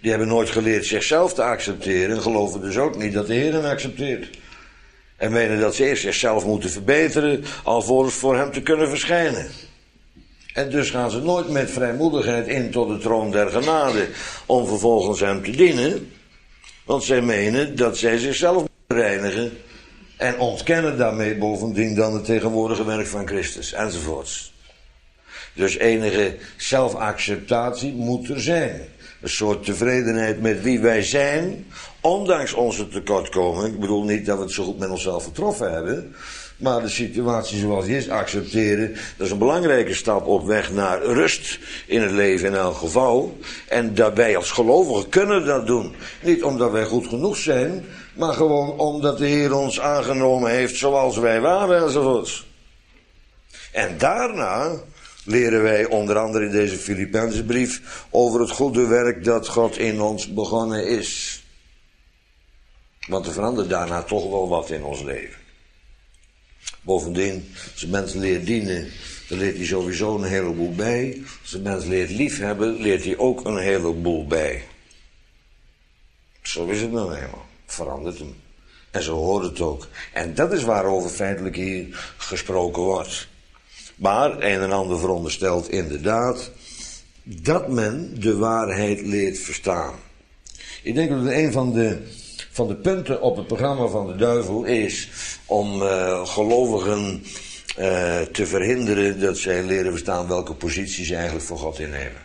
Die hebben nooit geleerd zichzelf te accepteren en geloven dus ook niet dat de Heer hen accepteert. En menen dat ze eerst zichzelf moeten verbeteren, alvorens voor hem te kunnen verschijnen. En dus gaan ze nooit met vrijmoedigheid in tot de troon der genade, om vervolgens hem te dienen. Want zij menen dat zij zichzelf moeten reinigen en ontkennen daarmee bovendien dan het tegenwoordige werk van Christus, enzovoorts. Dus enige zelfacceptatie moet er zijn. Een soort tevredenheid met wie wij zijn, ondanks onze tekortkomingen. Ik bedoel niet dat we het zo goed met onszelf getroffen hebben, maar de situatie zoals die is accepteren, dat is een belangrijke stap op weg naar rust in het leven in elk geval. En dat wij als gelovigen kunnen dat doen. Niet omdat wij goed genoeg zijn, maar gewoon omdat de Heer ons aangenomen heeft zoals wij waren enzovoorts. En daarna leren wij onder andere in deze Filippenzenbrief over het goede werk dat God in ons begonnen is. Want er verandert daarna toch wel wat in ons leven. Bovendien, als een mens leert dienen, dan leert hij sowieso een heleboel bij. Als een mens leert liefhebben, leert hij ook een heleboel bij. Zo is het nou eenmaal. Verandert hem. En zo hoort het ook. En dat is waarover feitelijk hier gesproken wordt. Maar een en ander veronderstelt inderdaad dat men de waarheid leert verstaan. Ik denk dat het een van de, van de punten op het programma van de duivel is om uh, gelovigen uh, te verhinderen dat zij leren verstaan welke positie ze eigenlijk voor God innemen.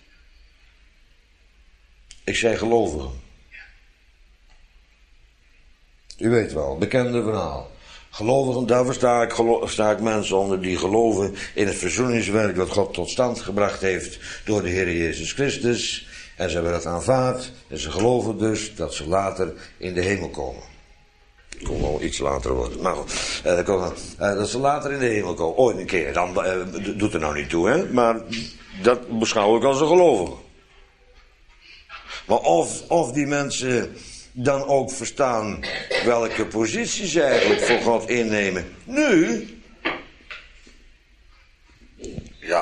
Ik zei gelovigen. U weet wel, bekende verhaal. Gelovigen, daar versta ik, gelo- versta ik mensen onder die geloven in het verzoeningswerk dat God tot stand gebracht heeft door de Heer Jezus Christus. En ze hebben dat aanvaard en ze geloven dus dat ze later in de hemel komen. Het kon wel iets later worden, maar goed, eh, dat, kon, eh, dat ze later in de hemel komen. Ooit een keer, dan eh, doet er nou niet toe, hè. Maar dat beschouw ik als een gelovige. Maar of, of die mensen dan ook verstaan welke positie ze eigenlijk voor God innemen. Nu, ja,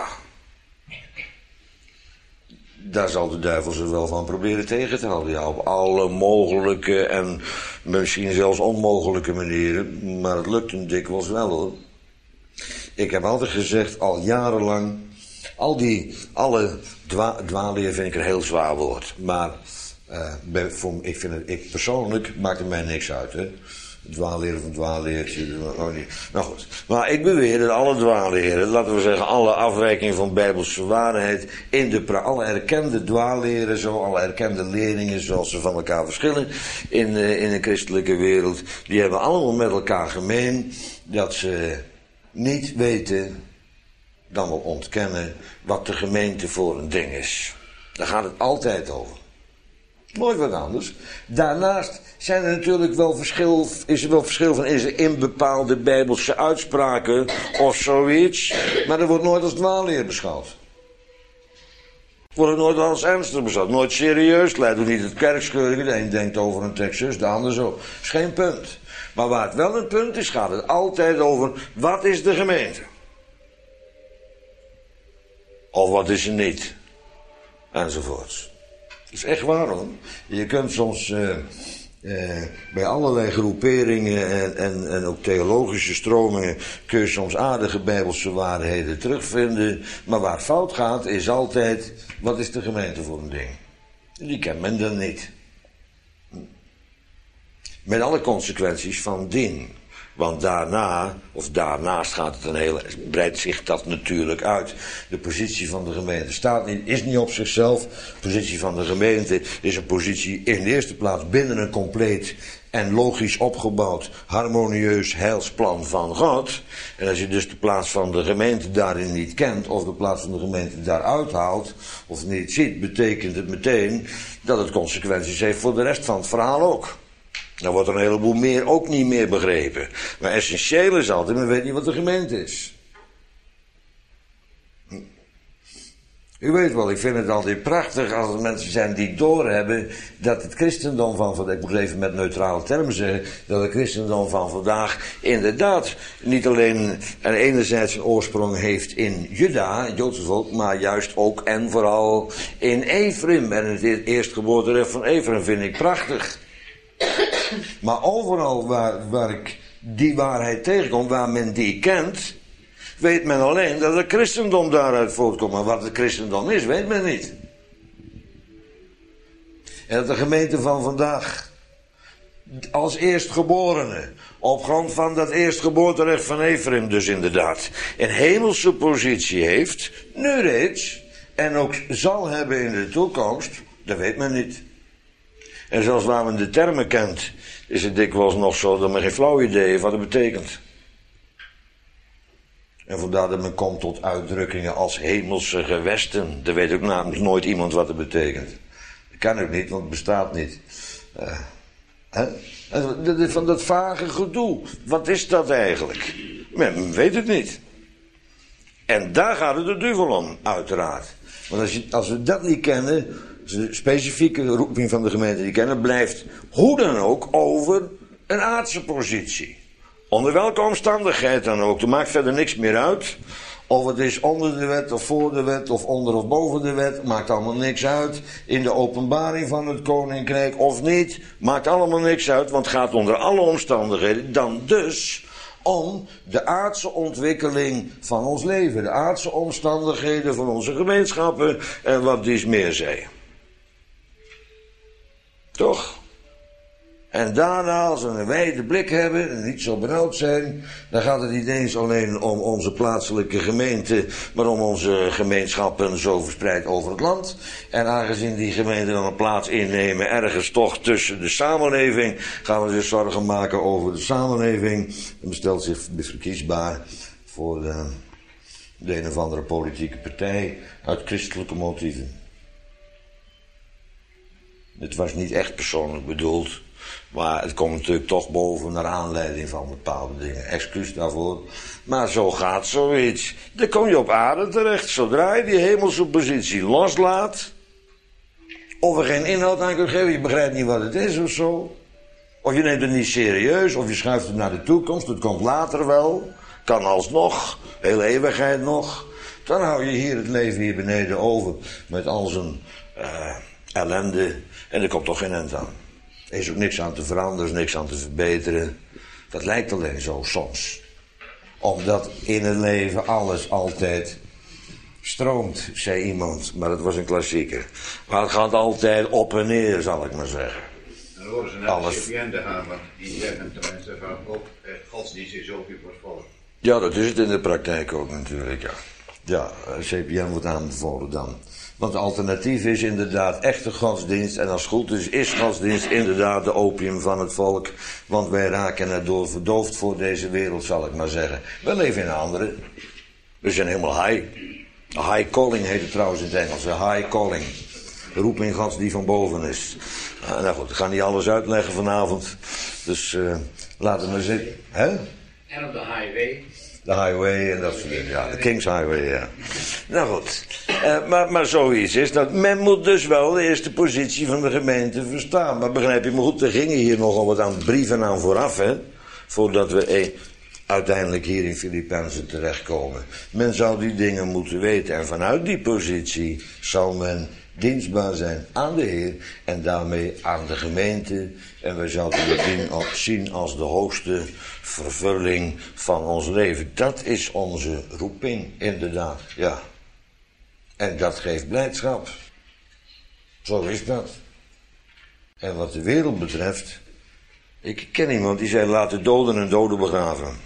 daar zal de duivel ze wel van proberen tegen te houden. Ja, op alle mogelijke en misschien zelfs onmogelijke manieren. Maar het lukt hem dikwijls wel, hoor. Ik heb altijd gezegd, al jarenlang, al die, alle dwa, dwaalleer vind ik een heel zwaar woord. Maar Uh, bij, voor, ik vind het, ik persoonlijk maakt er mij niks uit, hè. Dwaalleer of een dwaalleertje, oh niet. Nou goed, maar ik beweer dat alle dwaalleren, laten we zeggen alle afwijkingen van bijbelse waarheid, in de pra- alle erkende dwaalleren, zo, alle erkende leerlingen zoals ze van elkaar verschillen in, uh, in de christelijke wereld, die hebben allemaal met elkaar gemeen dat ze niet weten, dan wel ontkennen, wat de gemeente voor een ding is. Daar gaat het altijd over. Nooit wat anders. Daarnaast zijn er natuurlijk wel verschil, is er wel verschil van is er in bepaalde bijbelse uitspraken of zoiets, maar er wordt nooit als dwaalleer beschouwd. Wordt nooit als ernstig beschouwd, nooit serieus. Leidt ook niet het kerkscheuren. De een denkt over een tekst zus, de ander zo. Is geen punt. Maar waar het wel een punt is, gaat het altijd over wat is de gemeente? Of wat is er niet? Enzovoorts. Dat is echt waar, hoor. Je kunt soms uh, uh, bij allerlei groeperingen en, en, en ook theologische stromingen kun je soms aardige bijbelse waarheden terugvinden. Maar waar het fout gaat is altijd, wat is de gemeente voor een ding? Die kent men dan niet. Met alle consequenties van dien. Want daarna, of daarnaast gaat het een hele, breidt zich dat natuurlijk uit. De positie van de gemeente staat niet, is niet op zichzelf. De positie van de gemeente is een positie in de eerste plaats binnen een compleet en logisch opgebouwd, harmonieus heilsplan van God. En als je dus de plaats van de gemeente daarin niet kent, of de plaats van de gemeente daaruit haalt, of niet ziet, betekent het meteen dat het consequenties heeft voor de rest van het verhaal ook. Dan wordt er een heleboel meer ook niet meer begrepen. Maar essentieel is altijd, men weet niet wat de gemeente is. U weet wel, ik vind het altijd prachtig als er mensen zijn die doorhebben dat het christendom van vandaag, ik moet even met neutrale termen zeggen, dat het christendom van vandaag inderdaad niet alleen en enerzijds een oorsprong heeft in Juda, het Joodse volk, maar juist ook en vooral in Ephraim. En het eerstgeboorterecht van Ephraim vind ik prachtig. Maar overal waar, waar ik die waarheid tegenkom, waar men die kent, weet men alleen dat het christendom daaruit voortkomt. Maar wat het christendom is, weet men niet. En dat de gemeente van vandaag als eerstgeborene, op grond van dat eerstgeboorterecht van Ephraim dus inderdaad, een hemelse positie heeft, nu reeds, en ook zal hebben in de toekomst, dat weet men niet. En zelfs waar men de termen kent, is het dikwijls nog zo dat men geen flauw idee heeft wat het betekent. En vandaar dat men komt tot uitdrukkingen als hemelse gewesten. Daar weet ook namelijk nooit iemand wat het betekent. Dat kan ook niet, want het bestaat niet. Uh, hè? Van dat vage gedoe. Wat is dat eigenlijk? Men weet het niet. En daar gaat het de duivel om, uiteraard. Want als, je, als we dat niet kennen, de specifieke roeping van de gemeente die kennen, blijft hoe dan ook over een aardse positie. Onder welke omstandigheid dan ook. Er maakt verder niks meer uit. Of het is onder de wet of voor de wet of onder of boven de wet. Maakt allemaal niks uit. In de openbaring van het koninkrijk of niet. Maakt allemaal niks uit. Want het gaat onder alle omstandigheden dan dus om de aardse ontwikkeling van ons leven. De aardse omstandigheden van onze gemeenschappen. En wat dies meer zei. Toch? En daarna, als we een wijde blik hebben en niet zo benauwd zijn, dan gaat het niet eens alleen om onze plaatselijke gemeente, maar om onze gemeenschappen zo verspreid over het land. En aangezien die gemeenten dan een plaats innemen ergens toch tussen de samenleving, gaan we dus zorgen maken over de samenleving. En bestelt zich verkiesbaar voor de, de een of andere politieke partij uit christelijke motieven. Het was niet echt persoonlijk bedoeld. Maar het komt natuurlijk toch boven naar aanleiding van bepaalde dingen. Excuus daarvoor. Maar zo gaat zoiets. Dan kom je op aarde terecht. Zodra je die hemelse positie loslaat. Of er geen inhoud aan kunt geven. Je begrijpt niet wat het is of zo. Of je neemt het niet serieus. Of je schuift het naar de toekomst. Het komt later wel. Kan alsnog. Hele eeuwigheid nog. Dan hou je hier het leven hier beneden over. Met al zijn uh, ellende. En er komt toch geen eind aan. Er is ook niks aan te veranderen, er is niks aan te verbeteren. Dat lijkt alleen zo soms. Omdat in het leven alles altijd stroomt, zei iemand. Maar dat was een klassieker. Maar het gaat altijd op en neer, zal ik maar zeggen. Dan horen ze naar de C P N te gaan, want die zeggen tenminste van ook eh, godsdienst is ook uw portfolio. Ja, dat is het in de praktijk ook natuurlijk, ja. Ja, C P N wordt aanbevolen dan. Want het alternatief is inderdaad echte godsdienst. En als het goed is, is godsdienst inderdaad de opium van het volk. Want wij raken erdoor verdoofd voor deze wereld, zal ik maar zeggen. We leven in een andere. We zijn helemaal high. High calling heet het trouwens in het Engels. High calling. De roeping gods die van boven is. Uh, nou goed, ik ga niet alles uitleggen vanavond. Dus uh, laten we zitten. Hè? En op de highway. De highway en dat soort dingen. Ja, de King's Highway, ja. Nou goed. Uh, maar, maar zoiets is dat. Men moet dus wel de eerste positie van de gemeente verstaan. Maar begrijp je me goed, er gingen hier nogal wat aan brieven aan vooraf, hè. Voordat we eh, uiteindelijk hier in Filippenzen terechtkomen. Men zou die dingen moeten weten. En vanuit die positie zal men dienstbaar zijn aan de Heer en daarmee aan de gemeente. En wij zouden het zien als de hoogste vervulling van ons leven. Dat is onze roeping, inderdaad, ja. En dat geeft blijdschap. Zo is dat. En wat de wereld betreft, ik ken iemand die zei laat de doden en doden begraven.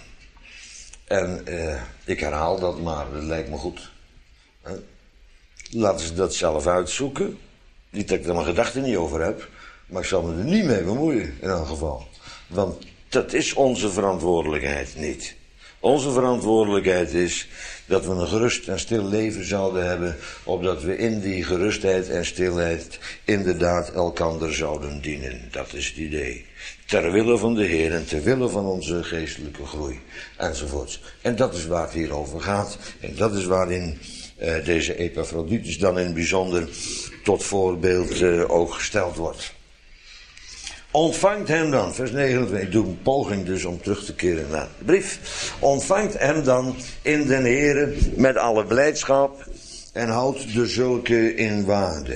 En eh, ik herhaal dat maar, dat lijkt me goed. Huh? Laten ze dat zelf uitzoeken. Niet dat ik er mijn gedachten niet over heb. Maar ik zal me er niet mee bemoeien, in elk geval. Want dat is onze verantwoordelijkheid niet. Onze verantwoordelijkheid is dat we een gerust en stil leven zouden hebben, opdat we in die gerustheid en stilheid inderdaad elkander zouden dienen. Dat is het idee. Ter wille van de Heer en ter wille van onze geestelijke groei, enzovoorts. En dat is waar het hier over gaat. En dat is waarin uh, deze Epaphroditus dan in het bijzonder tot voorbeeld uh, ook gesteld wordt. Ontvangt hem dan, vers negenentwintig, ik doe een poging dus om terug te keren naar de brief. Ontvangt hem dan in den Heere met alle blijdschap en houdt de zulke in waarde.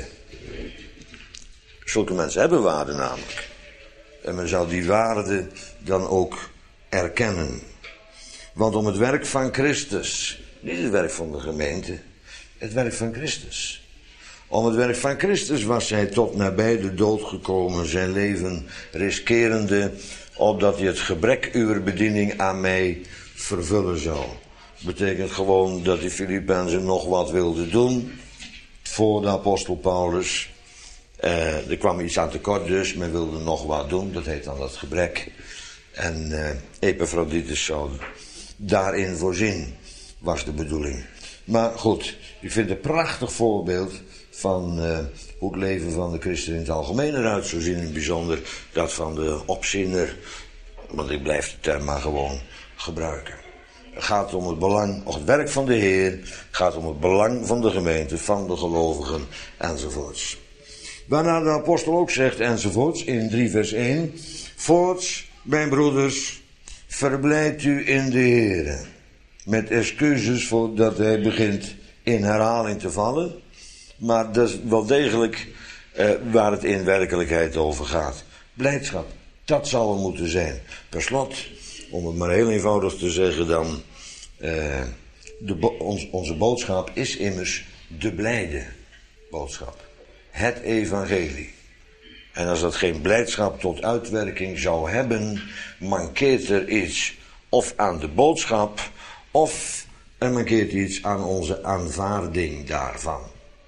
Zulke mensen hebben waarde namelijk. En men zou die waarde dan ook erkennen. Want om het werk van Christus, niet het werk van de gemeente, het werk van Christus. Om het werk van Christus was hij tot nabij de dood gekomen, zijn leven riskerende, opdat hij het gebrek uw bediening aan mij vervullen zou. Betekent gewoon dat die Filippenzen nog wat wilden doen voor de apostel Paulus. Uh, er kwam iets aan tekort dus, men wilde nog wat doen, dat heet dan dat gebrek. En uh, Epaphroditus zou daarin voorzien, was de bedoeling. Maar goed, ik vind het een prachtig voorbeeld van uh, hoe het leven van de christen in het algemeen eruit zou zien. In het bijzonder dat van de opziener, want ik blijf de term maar gewoon gebruiken. Het gaat om het belang, of het werk van de Heer, het gaat om het belang van de gemeente, van de gelovigen, enzovoorts. Waarna de apostel ook zegt, enzovoorts, in drie vers één. Voorts, mijn broeders, verblijd u in de Heere. Met excuses voordat hij begint in herhaling te vallen. Maar dat is wel degelijk uh, waar het in werkelijkheid over gaat. Blijdschap, dat zal er moeten zijn. Per slot, om het maar heel eenvoudig te zeggen dan, uh, de bo- ons, onze boodschap is immers de blijde boodschap. Het evangelie. En als dat geen blijdschap tot uitwerking zou hebben, mankeert er iets of aan de boodschap, of er mankeert iets aan onze aanvaarding daarvan.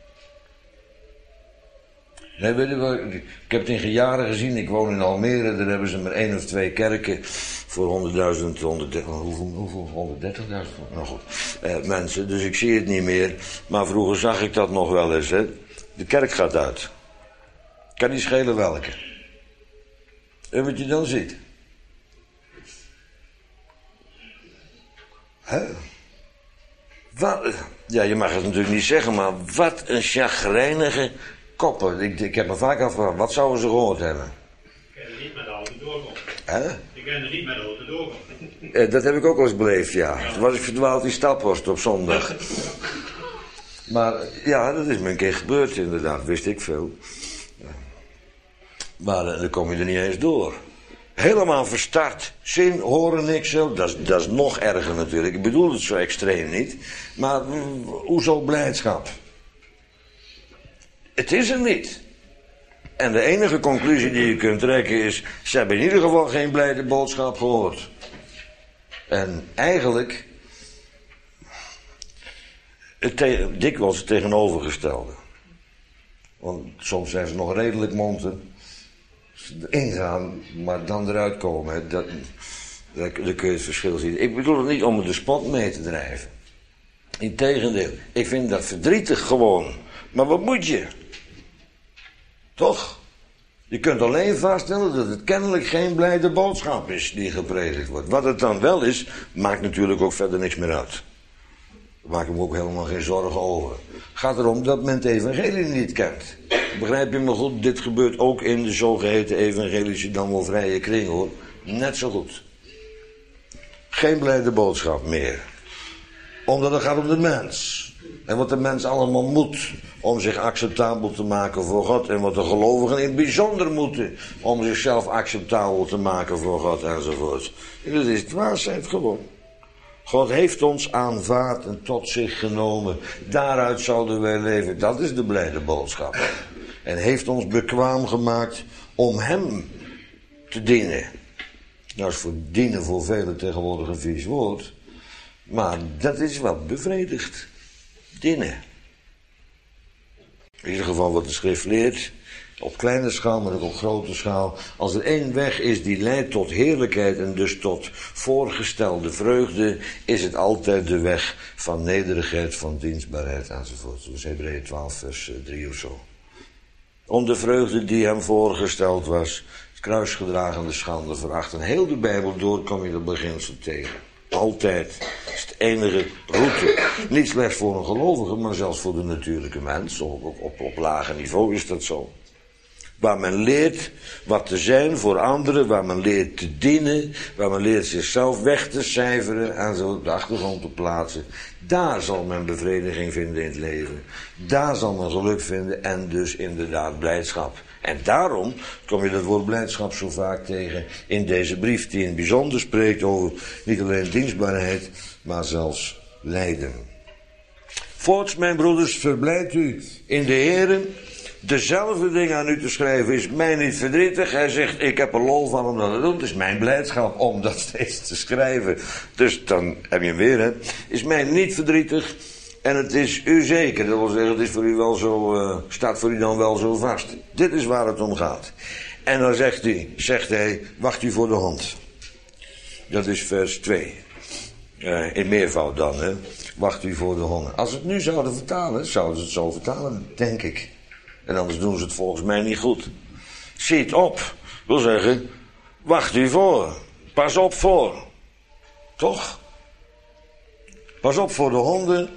Nee, weet je wel, ik heb het in jaren gezien, ik woon in Almere, daar hebben ze maar één of twee kerken voor honderdduizend, honderddertig, hoeveel, hoeveel, honderddertigduizend, nou goed, eh, mensen, dus ik zie het niet meer. Maar vroeger zag ik dat nog wel eens, hè. De kerk gaat uit. Kan niet schelen welke. En wat je dan ziet. Hè? Wat, ja, je mag het natuurlijk niet zeggen, maar wat een chagrijnige koppen. Ik, ik heb me vaak afgevraagd, wat zouden ze gehoord hebben? Ik kan er niet met de auto doorkomen. Hè? Ik kan er niet met de auto doorkomen. Eh, dat heb ik ook wel eens beleefd, ja. ja. Toen was ik verdwaald in Staphorst op zondag. Maar ja, dat is me een keer gebeurd inderdaad, wist ik veel. Maar uh, dan kom je er niet eens door. Helemaal verstart, zin, horen, niks, zo. Dat is, dat is nog erger natuurlijk. Ik bedoel het zo extreem niet. Maar uh, hoezo blijdschap? Het is er niet. En de enige conclusie die je kunt trekken is, ze hebben in ieder geval geen blijde boodschap gehoord. En eigenlijk, het te, dikwijls het tegenovergestelde. Want soms zijn ze nog redelijk monten. Ingaan, maar dan eruit komen. Dat, dan kun je het verschil zien. Ik bedoel het niet om de spot mee te drijven. Integendeel, ik vind dat verdrietig gewoon. Maar wat moet je? Toch? Je kunt alleen vaststellen dat het kennelijk geen blijde boodschap is die gepredikt wordt. Wat het dan wel is, maakt natuurlijk ook verder niks meer uit. Daar maak ik me ook helemaal geen zorgen over. Het gaat erom dat men het evangelie niet kent. Begrijp je me goed? Dit gebeurt ook in de zogeheten evangelische dan wel vrije kring, hoor. Net zo goed. Geen blijde boodschap meer. Omdat het gaat om de mens. En wat de mens allemaal moet om zich acceptabel te maken voor God. En wat de gelovigen in het bijzonder moeten om zichzelf acceptabel te maken voor God enzovoort. En dat is dwaasheid gewoon. God heeft ons aanvaard en tot zich genomen. Daaruit zouden wij leven. Dat is de blijde boodschap. En heeft ons bekwaam gemaakt om hem te dienen. Nou is voor dienen voor velen tegenwoordig een vies woord. Maar dat is wat bevredigd. Dienen. In ieder geval wat de schrift leert. Op kleine schaal, maar ook op grote schaal. Als er één weg is die leidt tot heerlijkheid en dus tot voorgestelde vreugde, is het altijd de weg van nederigheid, van dienstbaarheid enzovoort. Zoals Hebreeën twaalf vers drie of zo. Om de vreugde die hem voorgesteld was, het kruisgedragen, de schande veracht. En heel de Bijbel door kom je dat beginsel tegen. Altijd is het enige route. Niet slechts voor een gelovige, maar zelfs voor de natuurlijke mens. Op, op, op, op lager niveau is dat zo. Waar men leert wat te zijn voor anderen, waar men leert te dienen, waar men leert zichzelf weg te cijferen en zo op de achtergrond te plaatsen. Daar zal men bevrediging vinden in het leven. Daar zal men geluk vinden en dus inderdaad blijdschap. En daarom kom je dat woord blijdschap zo vaak tegen in deze brief, die in het bijzonder spreekt over niet alleen dienstbaarheid, maar zelfs lijden. Voorts, mijn broeders, verblijd u in de Here. Dezelfde ding aan u te schrijven is mij niet verdrietig. Hij zegt, ik heb er lol van om dat te doen. Het is mijn blijdschap om dat steeds te schrijven. Dus dan heb je hem weer, hè. Is mij niet verdrietig. En het is u zeker. Dat wil zeggen, het is voor u wel zo, uh, staat voor u dan wel zo vast. Dit is waar het om gaat. En dan zegt hij, zegt hij, wacht u voor de hond. Dat is vers twee. Uh, in meervoud dan, hè. Wacht u voor de honden. Als ze het nu zouden vertalen, zouden ze het zo vertalen, denk ik. En anders doen ze het volgens mij niet goed. Ziet op, wil zeggen, wacht u voor. Pas op voor. Toch? Pas op voor de honden.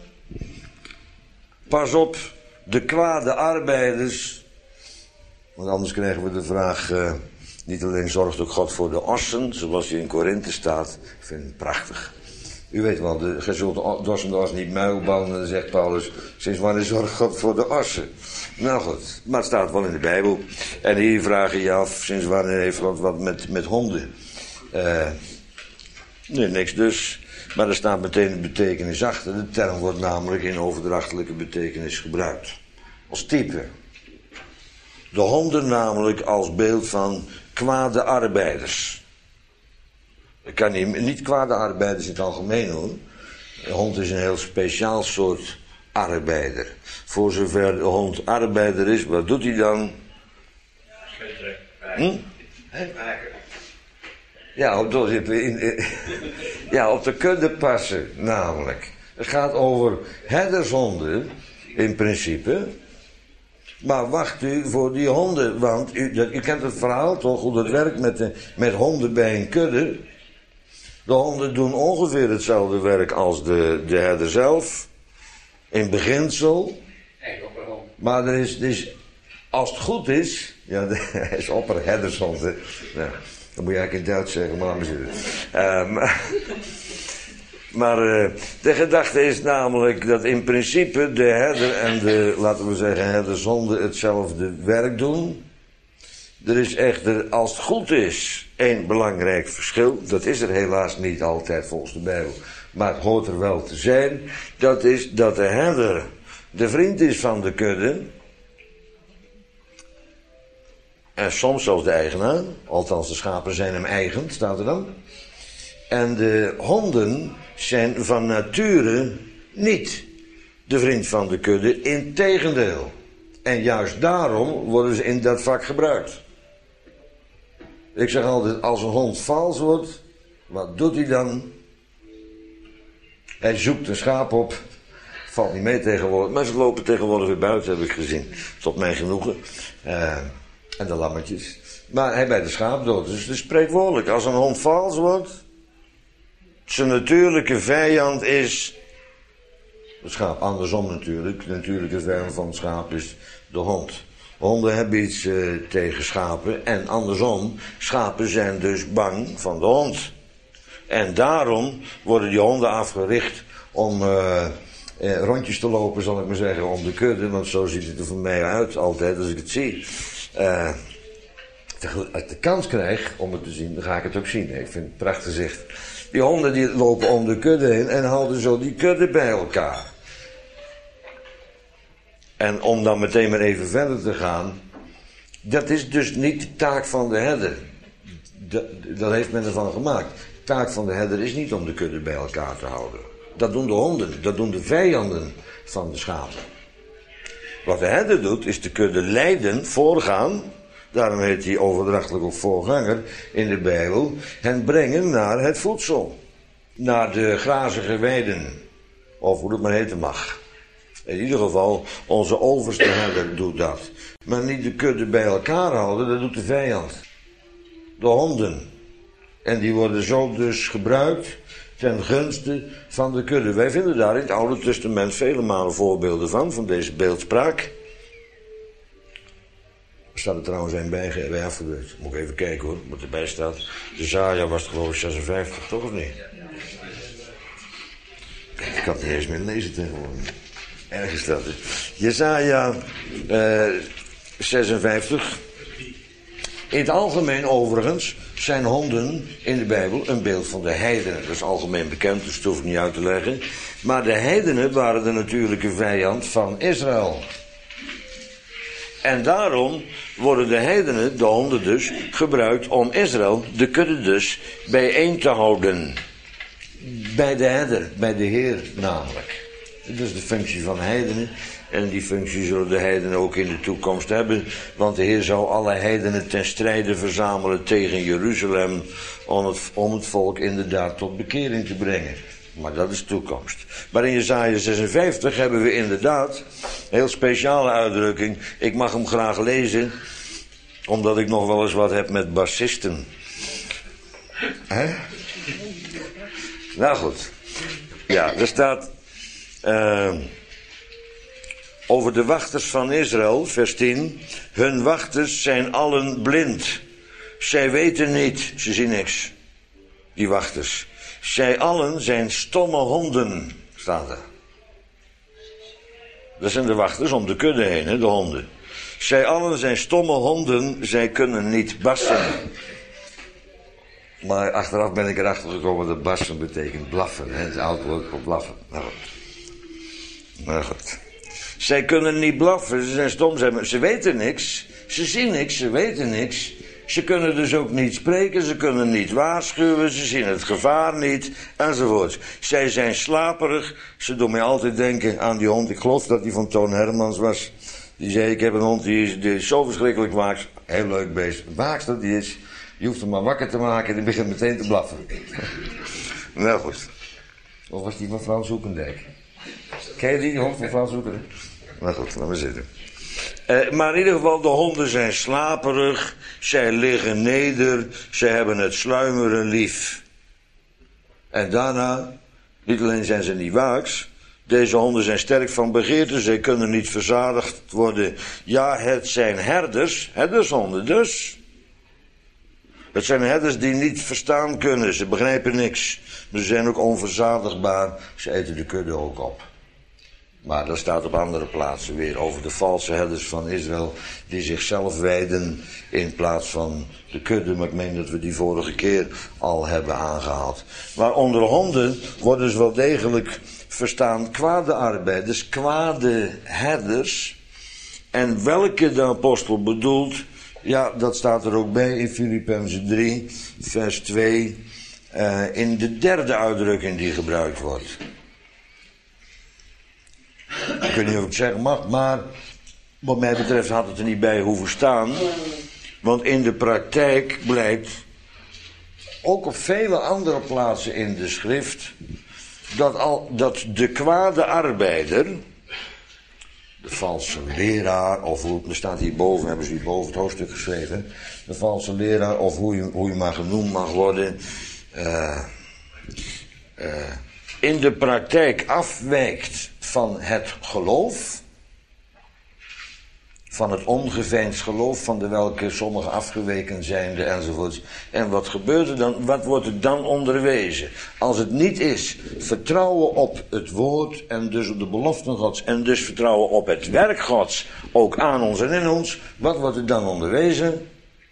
Pas op de kwade arbeiders. Want anders krijgen we de vraag, uh, niet alleen zorgt ook God voor de ossen, zoals je in Korinthe staat. Ik vind het prachtig. U weet wel, de, je zult de dossende os niet muilbouwen. En dan zegt Paulus, sinds wanneer zorgt God voor de ossen? Nou goed, maar het staat wel in de Bijbel. En hier vraag je je af, sinds wanneer heeft God wat met, met honden? Uh, nee, niks dus. Maar er staat meteen een betekenis achter. De term wordt namelijk in overdrachtelijke betekenis gebruikt. Als type. De honden namelijk als beeld van kwade arbeiders. Ik kan niet, niet kwade arbeiders in het algemeen hoor. De hond is een heel speciaal soort arbeider. Voor zover de hond arbeider is, wat doet hij dan? Hm? Ja, op de, ja, op de kudde passen namelijk. Het gaat over herdershonden in principe. Maar wacht u voor die honden, want u, dat, u kent het verhaal toch, hoe dat werkt met, de, met honden bij een kudde. De honden doen ongeveer hetzelfde werk als de, de herder zelf. In beginsel. Maar er is, er is, als het goed is, ja, hij is opperherdershond, hè. Nou, dat moet je eigenlijk in Duits zeggen, maar laat me zitten. Uh, maar maar uh, de gedachte is namelijk dat in principe de herder en de, laten we zeggen, herdershonden hetzelfde werk doen. Er is echter, als het goed is, één belangrijk verschil. Dat is er helaas niet altijd volgens de Bijbel. Maar het hoort er wel te zijn. Dat is dat de herder de vriend is van de kudde. En soms zelfs de eigenaar. Althans, de schapen zijn hem eigen, staat er dan. En de honden zijn van nature niet de vriend van de kudde. Integendeel. En juist daarom worden ze in dat vak gebruikt. Ik zeg altijd, als een hond vals wordt, wat doet hij dan? Hij zoekt een schaap op. Valt niet mee tegenwoordig. Maar ze lopen tegenwoordig weer buiten, heb ik gezien. Tot mijn genoegen. Uh, en de lammetjes. Maar hij bij de schaap dood. Dus het is spreekwoordelijk. Als een hond vals wordt, zijn natuurlijke vijand is het schaap. Andersom natuurlijk. De natuurlijke vijand van het schaap is de hond. Honden hebben iets uh, tegen schapen. En andersom, schapen zijn dus bang van de hond. En daarom worden die honden afgericht om uh, uh, rondjes te lopen, zal ik maar zeggen, om de kudde. Want zo ziet het er voor mij uit, altijd, als ik het zie. Uh, als ik de kans krijg om het te zien, dan ga ik het ook zien. Ik vind het prachtig zicht. Die honden die lopen om de kudde heen en houden zo die kudde bij elkaar. En om dan meteen maar even verder te gaan. Dat is dus niet de taak van de herder. Dat, dat heeft men ervan gemaakt. De taak van de herder is niet om de kudde bij elkaar te houden. Dat doen de honden. Dat doen de vijanden van de schapen. Wat de herder doet, is de kudde leiden, voorgaan. Daarom heet hij overdrachtelijk ook voorganger in de Bijbel. Hen brengen naar het voedsel. Naar de grazige weiden. Of hoe het maar heten mag. In ieder geval, onze overste herder doet dat. Maar niet de kudde bij elkaar houden, dat doet de vijand. De honden. En die worden zo dus gebruikt ten gunste van de kudde. Wij vinden daar in het Oude Testament vele malen voorbeelden van, van deze beeldspraak. Er staat er trouwens een bij, bij afgebeurd. Moet ik even kijken hoor, wat erbij staat. De Jesaja was het geloof ik zesenvijftig, toch of niet? Ik kan het niet eens meer lezen tegenwoordig. Ergens staat het. Jesaja uh, zesenvijftig. In het algemeen overigens zijn honden in de Bijbel een beeld van de heidenen. Dat is algemeen bekend, dus dat hoef ik niet uit te leggen. Maar de heidenen waren de natuurlijke vijand van Israël. En daarom worden de heidenen, de honden dus, gebruikt om Israël, de kudde dus, bijeen te houden. Bij de herder, bij de Heer namelijk. Dat is de functie van heidenen. En die functie zullen de heidenen ook in de toekomst hebben. Want de Heer zou alle heidenen ten strijde verzamelen tegen Jeruzalem. Om het, om het volk inderdaad tot bekering te brengen. Maar dat is toekomst. Maar in Jesaja zesenvijftig hebben we inderdaad een heel speciale uitdrukking. Ik mag hem graag lezen. Omdat ik nog wel eens wat heb met bassisten. Hè? Nou goed. Ja, er staat... Uh, over de wachters van Israël, vers tien. Hun wachters zijn allen blind. Zij weten niet, ze zien niks. Die wachters. Zij allen zijn stomme honden, staat er. Dat zijn de wachters om de kudde heen, hè, de honden. Zij allen zijn stomme honden, zij kunnen niet bassen. Maar achteraf ben ik erachter gekomen dat bassen betekent blaffen. Hè? Het is oud woord voor blaffen. Nou goed. Nou goed. Zij kunnen niet blaffen, ze zijn stom, ze weten niks. Ze zien niks, ze weten niks. Ze kunnen dus ook niet spreken, ze kunnen niet waarschuwen, ze zien het gevaar niet, enzovoort. Zij zijn slaperig. Ze doen mij altijd denken aan die hond, ik geloof dat die van Toon Hermans was. Die zei, ik heb een hond die is, die is zo verschrikkelijk waaks. Heel leuk beest. Waaks dat die is. Je hoeft hem maar wakker te maken en die begint meteen te blaffen. Nou goed. Of was die van Frans Hoekendijk? Ken je die, die hond van Frans Hoekendijk? Nou goed, laten we zitten. Uh, maar in ieder geval, de honden zijn slaperig. Zij liggen neder. Zij hebben het sluimeren lief. En daarna, niet alleen zijn ze niet waaks. Deze honden zijn sterk van begeerte. Zij kunnen niet verzadigd worden. Ja, het zijn herders. Herdershonden dus. Het zijn herders die niet verstaan kunnen. Ze begrijpen niks. Ze zijn ook onverzadigbaar. Ze eten de kudde ook op. Maar dat staat op andere plaatsen weer over de valse herders van Israël. Die zichzelf wijden in plaats van de kudde. Maar ik meen dat we die vorige keer al hebben aangehaald. Maar onder honden worden dus wel degelijk verstaan kwade arbeiders, kwade herders. En welke de apostel bedoelt, ja, dat staat er ook bij in Filippenzen drie, vers twee. Uh, in de derde uitdrukking die gebruikt wordt. Ik weet niet of ik het zeggen mag, maar wat mij betreft had het er niet bij hoeven staan. Want in de praktijk blijkt, ook op vele andere plaatsen in de schrift, dat, al, dat de kwade arbeider, de valse leraar, of hoe het staat hierboven, hebben ze hierboven het hoofdstuk geschreven, de valse leraar, of hoe je, hoe je maar genoemd mag worden, uh, uh, in de praktijk afwijkt van het geloof, van het ongeveinsd geloof, van de welke sommigen afgeweken zijnde enzovoorts. En wat gebeurt er dan? Wat wordt er dan onderwezen? Als het niet is vertrouwen op het woord en dus op de beloften Gods en dus vertrouwen op het werk Gods, ook aan ons en in ons, wat wordt er dan onderwezen?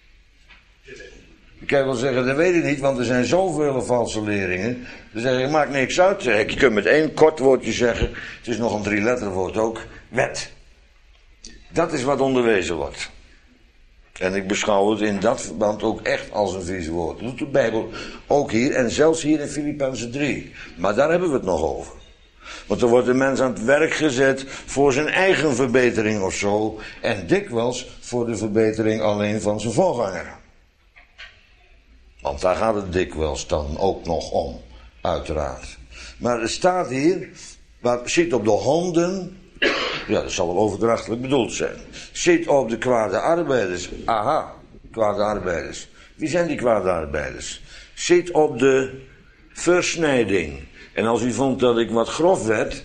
Ik kan wel zeggen, dat weet ik niet, want er zijn zoveel valse leringen. Dan zeg ik, maakt niks uit. Je kunt met één kort woordje zeggen, het is nog een drie-letterwoord ook, wet. Dat is wat onderwezen wordt. En ik beschouw het in dat verband ook echt als een vies woord. Dat doet de Bijbel ook hier en zelfs hier in Filippenzen drie. Maar daar hebben we het nog over. Want er wordt de mens aan het werk gezet voor zijn eigen verbetering of zo. En dikwijls voor de verbetering alleen van zijn voorganger. Want daar gaat het dikwijls dan ook nog om, uiteraard. Maar er staat hier, waar zit op de honden, ja, dat zal wel overdrachtelijk bedoeld zijn. Zit op de kwade arbeiders, aha, kwade arbeiders. Wie zijn die kwade arbeiders? Zit op de versnijding. En als u vond dat ik wat grof werd,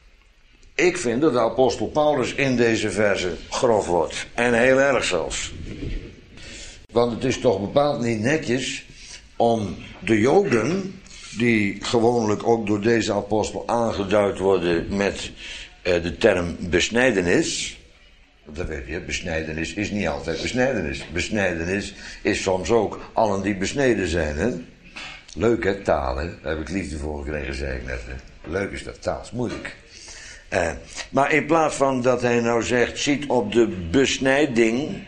ik vind dat de apostel Paulus in deze verse grof wordt. En heel erg zelfs. Want het is toch bepaald niet netjes om de Joden, die gewoonlijk ook door deze apostel aangeduid worden met eh, de term besnijdenis. Dat weet je, besnijdenis is niet altijd besnijdenis. Besnijdenis is soms ook allen die besneden zijn. Hè? Leuk hè, taal, hè? Daar heb ik liefde voor gekregen, zei ik net. Hè? Leuk is dat, taal is moeilijk. Eh, maar in plaats van dat hij nou zegt, ziet op de besnijding,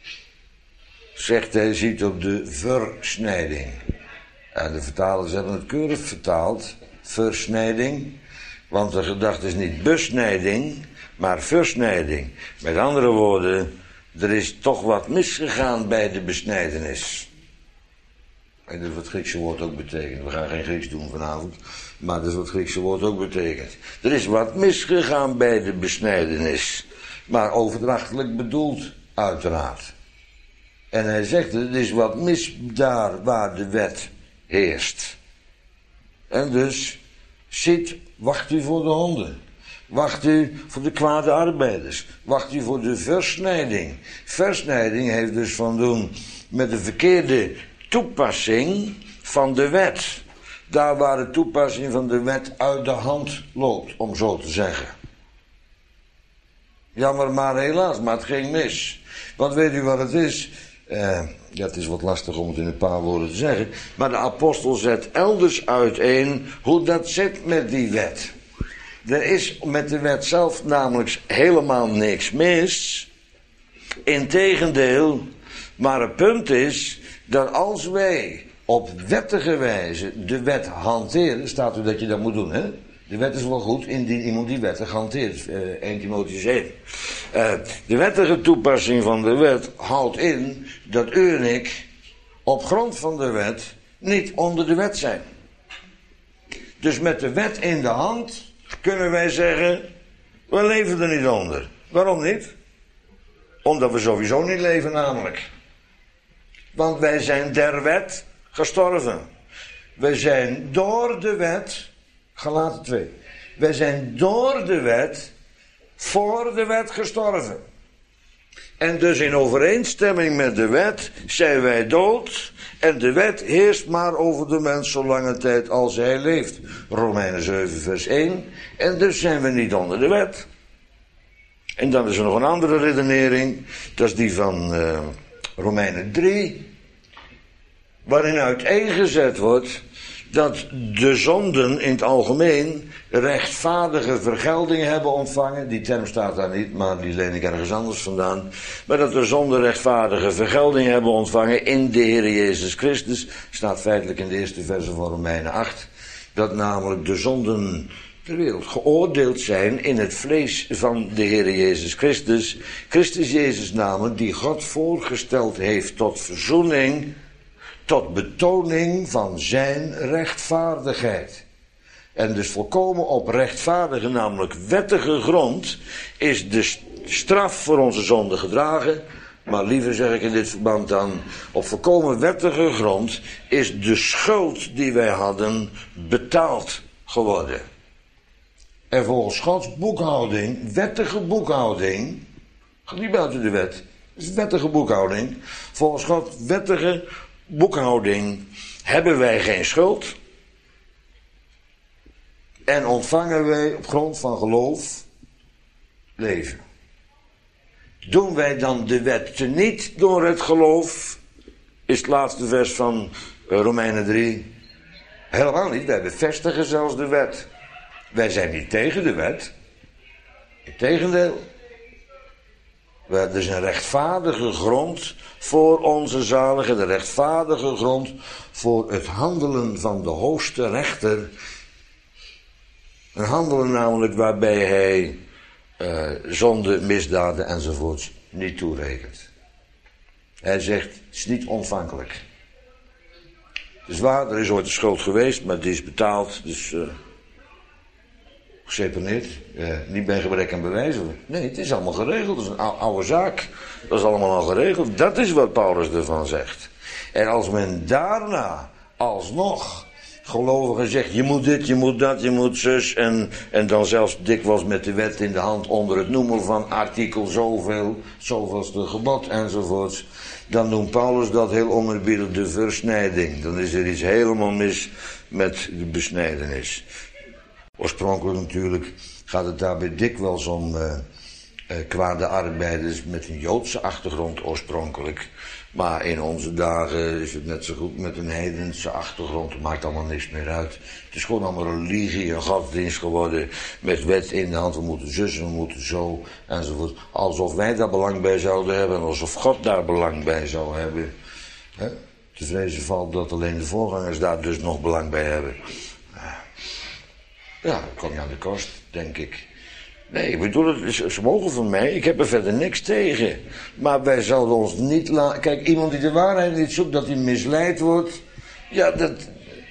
zegt hij, ziet op de versnijding. En de vertalers hebben het keurig vertaald, versnijding. Want de gedachte is niet besnijding, maar versnijding. Met andere woorden, er is toch wat misgegaan bij de besnijdenis. En dat is wat het Griekse woord ook betekent. We gaan geen Grieks doen vanavond, maar dat is wat het Griekse woord ook betekent. Er is wat misgegaan bij de besnijdenis. Maar overdrachtelijk bedoeld, uiteraard. En hij zegt, er is wat mis daar waar de wet heerst. En dus, zit, wacht u voor de honden. Wacht u voor de kwade arbeiders. Wacht u voor de versnijding. Versnijding heeft dus van doen met de verkeerde toepassing van de wet. Daar waar de toepassing van de wet uit de hand loopt, om zo te zeggen. Jammer maar helaas, maar het ging mis. Want weet u wat het is? Uh, ja, het is wat lastig om het in een paar woorden te zeggen. Maar de apostel zet elders uiteen hoe dat zit met die wet. Er is met de wet zelf namelijk helemaal niks mis. Integendeel, maar het punt is dat als wij op wettige wijze de wet hanteren, staat er dat je dat moet doen, hè? De wet is wel goed indien iemand die wettig hanteert. Uh, Eerste Timotheüs één. Uh, de wettige toepassing van de wet houdt in dat u en ik op grond van de wet niet onder de wet zijn. Dus met de wet in de hand kunnen wij zeggen, we leven er niet onder. Waarom niet? Omdat we sowieso niet leven namelijk. Want wij zijn der wet gestorven. Wij zijn door de wet, Galaten twee. Wij zijn door de wet, voor de wet gestorven. En dus in overeenstemming met de wet zijn wij dood. En de wet heerst maar over de mens zolange tijd als hij leeft. Romeinen zeven vers één. En dus zijn we niet onder de wet. En dan is er nog een andere redenering. Dat is die van uh, Romeinen drie. Waarin uiteengezet wordt dat de zonden in het algemeen rechtvaardige vergelding hebben ontvangen. Die term staat daar niet, maar die leen ik ergens anders vandaan. Maar dat de zonden rechtvaardige vergelding hebben ontvangen in de Heer Jezus Christus. Staat feitelijk in de eerste verse van Romeinen acht. Dat namelijk de zonden ter wereld geoordeeld zijn in het vlees van de Heer Jezus Christus. Christus Jezus namelijk, die God voorgesteld heeft tot verzoening, tot betoning van zijn rechtvaardigheid. En dus volkomen op rechtvaardige, namelijk wettige grond, is de straf voor onze zonde gedragen. Maar liever zeg ik in dit verband dan, op volkomen wettige grond is de schuld die wij hadden betaald geworden. En volgens Gods boekhouding, wettige boekhouding, gaat niet buiten de wet, het is wettige boekhouding. Volgens Gods wettige boekhouding hebben wij geen schuld. En ontvangen wij op grond van geloof leven. Doen wij dan de wet teniet door het geloof, is het laatste vers van Romeinen drie. Helemaal niet, wij bevestigen zelfs de wet. Wij zijn niet tegen de wet. Integendeel. Er is een rechtvaardige grond voor onze zaligheid, de rechtvaardige grond voor het handelen van de hoogste rechter Een handelen namelijk waarbij hij uh, zonde, misdaden enzovoorts niet toerekent. Hij zegt, het is niet ontvankelijk. Het is waar, er is ooit een schuld geweest, maar die is betaald, dus uh, geseponeerd. Uh, niet bij gebrek aan bewijzen. Nee, het is allemaal geregeld, dat is een oude zaak. Dat is allemaal al geregeld. Dat is wat Paulus ervan zegt. En als men daarna alsnog gelovigen zegt, je moet dit, je moet dat, je moet zus, en, en dan zelfs dikwijls met de wet in de hand onder het noemen van artikel zoveel, zoveelste gebod enzovoorts, dan noemt Paulus dat heel onerbiedig de versnijding. Dan is er iets helemaal mis met de besnijdenis. Oorspronkelijk natuurlijk gaat het daarbij dikwijls om uh, uh, kwade arbeiders met een Joodse achtergrond oorspronkelijk. Maar in onze dagen is het net zo goed met een heidense achtergrond. Het maakt allemaal niks meer uit. Het is gewoon allemaal religie, een godsdienst geworden. Met wet in de hand, we moeten zussen, we moeten zo, enzovoort. Alsof wij daar belang bij zouden hebben. En alsof God daar belang bij zou hebben. He? Te vrezen valt dat alleen de voorgangers daar dus nog belang bij hebben. Ja, dat komt niet aan de kost, denk ik. Nee, ik bedoel, het, ze mogen van mij, ik heb er verder niks tegen. Maar wij zouden ons niet laten... Kijk, iemand die de waarheid niet zoekt, dat hij misleid wordt... Ja, dat...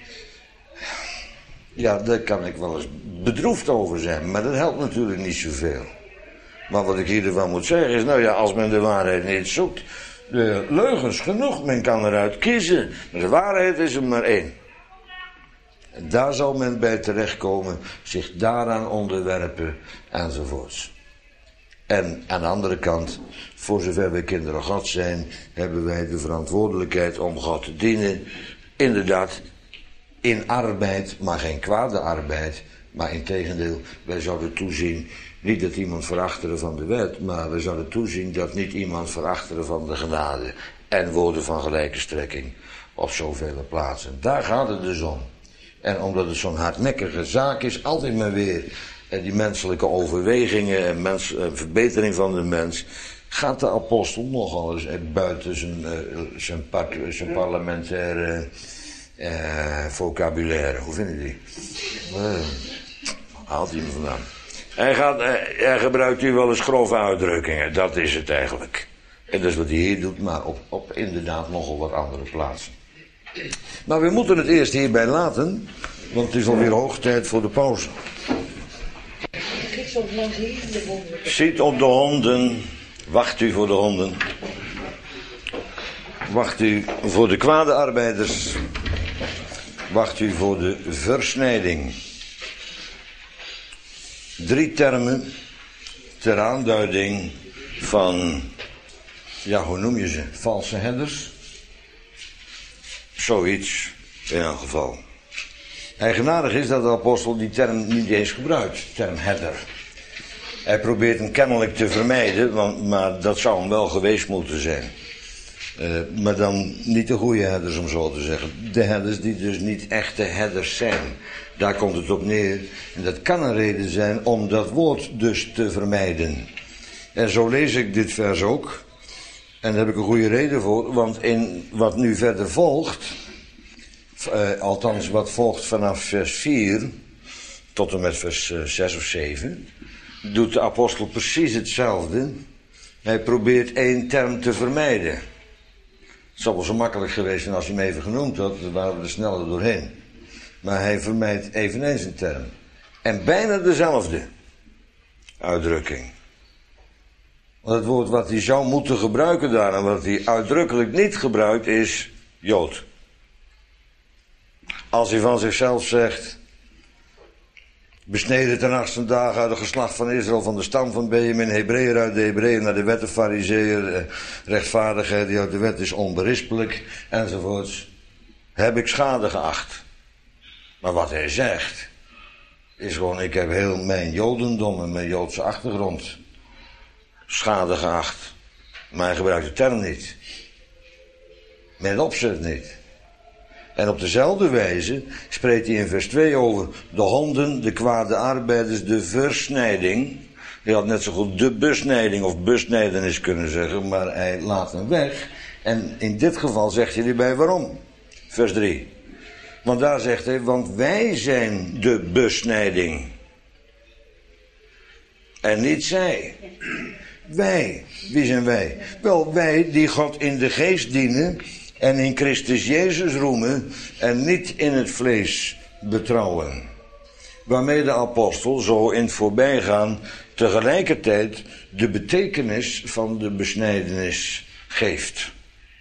Ja, daar kan ik wel eens bedroefd over zijn, maar dat helpt natuurlijk niet zoveel. Maar wat ik hiervan moet zeggen is, nou ja, als men de waarheid niet zoekt... De leugens genoeg, men kan eruit kiezen. Maar de waarheid is er maar één. En daar zal men bij terechtkomen, zich daaraan onderwerpen, enzovoorts. En aan de andere kant, voor zover wij kinderen Gods zijn, hebben wij de verantwoordelijkheid om God te dienen. Inderdaad, in arbeid, maar geen kwade arbeid. Maar integendeel, wij zouden toezien, niet dat iemand verachteren van de wet, maar wij zouden toezien dat niet iemand verachteren van de genade. En woorden van gelijke strekking op zoveel plaatsen. Daar gaat het dus om. En omdat het zo'n hardnekkige zaak is, altijd maar weer eh, die menselijke overwegingen en mens, eh, verbetering van de mens, gaat de apostel nogal eens eh, buiten zijn, eh, zijn, part, zijn parlementaire eh, vocabulaire. Hoe vinden die? Uh, haalt hij hem vandaan. Hij, gaat, eh, hij gebruikt hier wel eens grove uitdrukkingen, dat is het eigenlijk. En dat is wat hij hier doet, maar op, op inderdaad nogal wat andere plaatsen. Maar we moeten het eerst hierbij laten, want het is alweer hoog tijd voor de pauze. Ziet op de honden, wacht u voor de honden. Wacht u voor de kwade arbeiders. Wacht u voor de versnijding. Drie termen ter aanduiding van, ja, hoe noem je ze? Valse herders. Zoiets, in elk geval. Eigenaardig is dat de apostel die term niet eens gebruikt, term herder. Hij probeert hem kennelijk te vermijden, want, maar dat zou hem wel geweest moeten zijn. Uh, maar dan niet de goede herders, om zo te zeggen. De herders die dus niet echte herders zijn. Daar komt het op neer. En dat kan een reden zijn om dat woord dus te vermijden. En zo lees ik dit vers ook. En daar heb ik een goede reden voor, want in wat nu verder volgt, uh, althans wat volgt vanaf vers vier tot en met vers uh, zes of zeven, doet de apostel precies hetzelfde. Hij probeert één term te vermijden. Het zou wel zo makkelijk geweest zijn als hij hem even genoemd had, dan waren we er sneller doorheen. Maar hij vermijdt eveneens een term. En bijna dezelfde uitdrukking. Want het woord wat hij zou moeten gebruiken daar, en wat hij uitdrukkelijk niet gebruikt, is Jood. Als hij van zichzelf zegt, besneden ten achtste dag uit het geslacht van Israël, van de stam van Benjamin, Hebreeër uit de Hebreeën, naar de wet de Farizeeër, rechtvaardigheid die uit de wet is onberispelijk, enzovoorts, heb ik schade geacht. Maar wat hij zegt, is gewoon, ik heb heel mijn Jodendom en mijn Joodse achtergrond schade geacht. Maar hij gebruikt de term niet. Met opzet niet. En op dezelfde wijze spreekt hij in vers twee over de honden, de kwade arbeiders, de versnijding. Hij had net zo goed de besnijding of besnijdenis kunnen zeggen, maar hij laat hem weg. En in dit geval zegt hij erbij waarom. Vers drie. Want daar zegt hij, want wij zijn de besnijding. En niet zij. Wij. Wie zijn wij? Wel, wij die God in de geest dienen en in Christus Jezus roemen en niet in het vlees betrouwen. Waarmee de apostel zo in het voorbijgaan tegelijkertijd de betekenis van de besnijdenis geeft.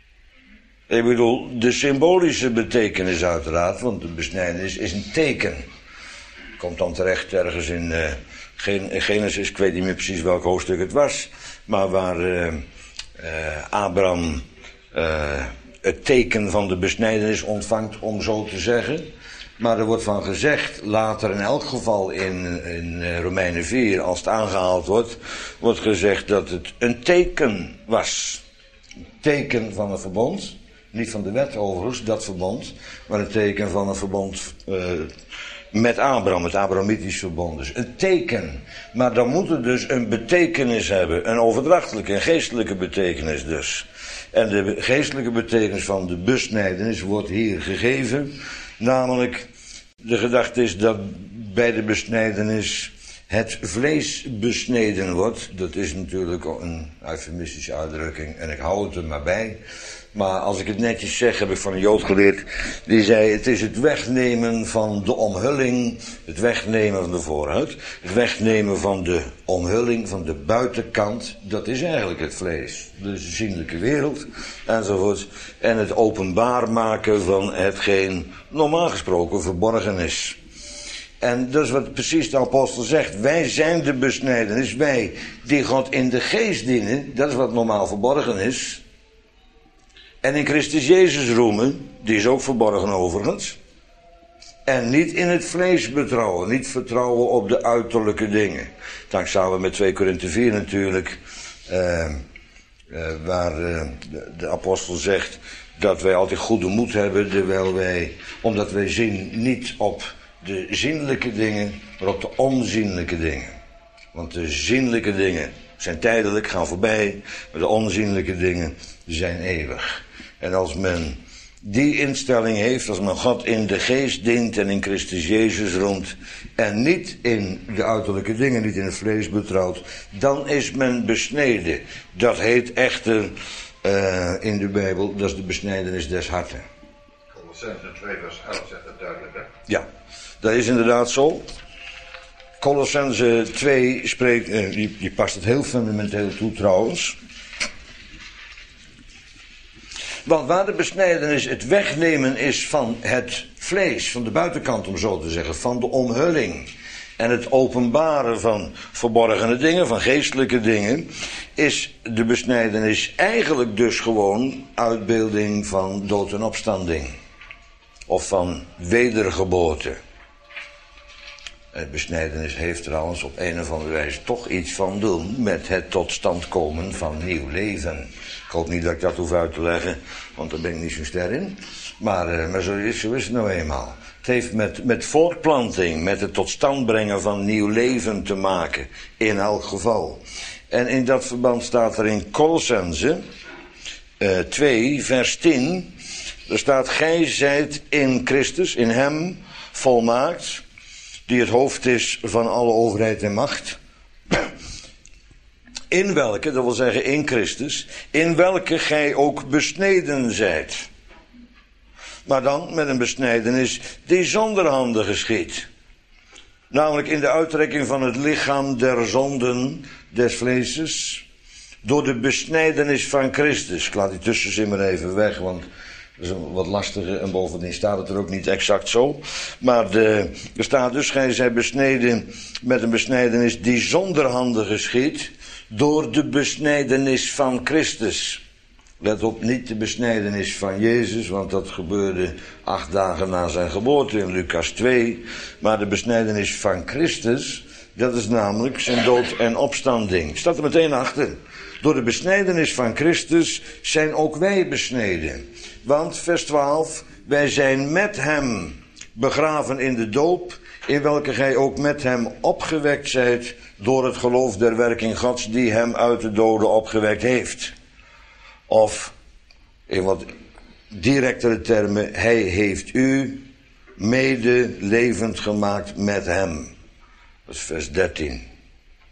Ik bedoel, de symbolische betekenis uiteraard, want de besnijdenis is een teken. Komt dan terecht ergens in uh, Genesis, ik weet niet meer precies welk hoofdstuk het was, maar waar uh, uh, Abraham uh, het teken van de besnijdenis ontvangt, om zo te zeggen. Maar er wordt van gezegd, later in elk geval in, in Romeinen vier, als het aangehaald wordt, wordt gezegd dat het een teken was. Een teken van een verbond. Niet van de wet overigens, dat verbond, maar een teken van een verbond uh, met Abraham, het Abrahamitisch verbond. Dus een teken. Maar dan moet het dus een betekenis hebben, een overdrachtelijke, een geestelijke betekenis dus. En de geestelijke betekenis van de besnijdenis wordt hier gegeven. Namelijk, de gedachte is dat bij de besnijdenis het vlees besneden wordt. Dat is natuurlijk een eufemistische uitdrukking en ik hou het er maar bij. Maar als ik het netjes zeg, heb ik van een Jood geleerd. Die zei, het is het wegnemen van de omhulling, het wegnemen van de voorhuid, het wegnemen van de omhulling, van de buitenkant. Dat is eigenlijk het vlees. Dus de zienlijke wereld, enzovoort. En het openbaar maken van hetgeen normaal gesproken verborgen is. En dat is wat precies de apostel zegt. Wij zijn de besnijdenis, wij die God in de geest dienen. Dat is wat normaal verborgen is. En in Christus Jezus roemen, die is ook verborgen overigens. En niet in het vlees betrouwen, niet vertrouwen op de uiterlijke dingen. Dan samen met twee Korinthe vier natuurlijk, uh, uh, waar uh, de, de apostel zegt dat wij altijd goede moed hebben, terwijl wij, omdat wij zien niet op de zienlijke dingen, maar op de onzienlijke dingen. Want de zienlijke dingen zijn tijdelijk, gaan voorbij, maar de onzienlijke dingen zijn eeuwig. En als men die instelling heeft, als men God in de geest dient en in Christus Jezus roemt en niet in de uiterlijke dingen, niet in het vlees betrouwt, dan is men besneden. Dat heet echter uh, in de Bijbel, dat is de besnijdenis des harten. Colossenzen twee vers elf zegt het duidelijk, hè? Ja, dat is inderdaad zo. Colossenzen twee spreekt, uh, die, die past het heel fundamenteel toe trouwens. Want waar de besnijdenis het wegnemen is van het vlees, van de buitenkant om zo te zeggen, van de omhulling en het openbaren van verborgene dingen, van geestelijke dingen, is de besnijdenis eigenlijk dus gewoon uitbeelding van dood en opstanding. Of van wedergeboorte. Het besnijdenis heeft trouwens op een of andere wijze toch iets van doen met het tot stand komen van nieuw leven. Ik hoop niet dat ik dat hoef uit te leggen, want daar ben ik niet zo ster in. Maar, uh, maar zo, is, zo is het nou eenmaal. Het heeft met, met voortplanting, met het tot stand brengen van nieuw leven te maken, in elk geval. En in dat verband staat er in Colossenzen uh, twee, vers tien, er staat, gij zijt in Christus, in hem, volmaakt, die het hoofd is van alle overheid en macht. In welke, dat wil zeggen in Christus, in welke gij ook besneden zijt. Maar dan met een besnijdenis die zonder handen geschiet. Namelijk in de uittrekking van het lichaam der zonden des vleeses. Door de besnijdenis van Christus. Ik laat die tussenzin maar even weg, want dat is een wat lastiger en bovendien staat het er ook niet exact zo. Maar de, er staat dus, gij zijt besneden met een besnijdenis die zonder handen geschiet. Door de besnijdenis van Christus. Let op, niet de besnijdenis van Jezus, want dat gebeurde acht dagen na zijn geboorte in Lucas twee. Maar de besnijdenis van Christus, dat is namelijk zijn dood en opstanding. Staat er meteen achter. Door de besnijdenis van Christus zijn ook wij besneden. Want, vers twaalf, wij zijn met hem begraven in de doop, in welke gij ook met hem opgewekt zijt door het geloof der werking Gods die hem uit de doden opgewekt heeft. Of, in wat directere termen, hij heeft u mede levend gemaakt met hem. Dat is vers dertien.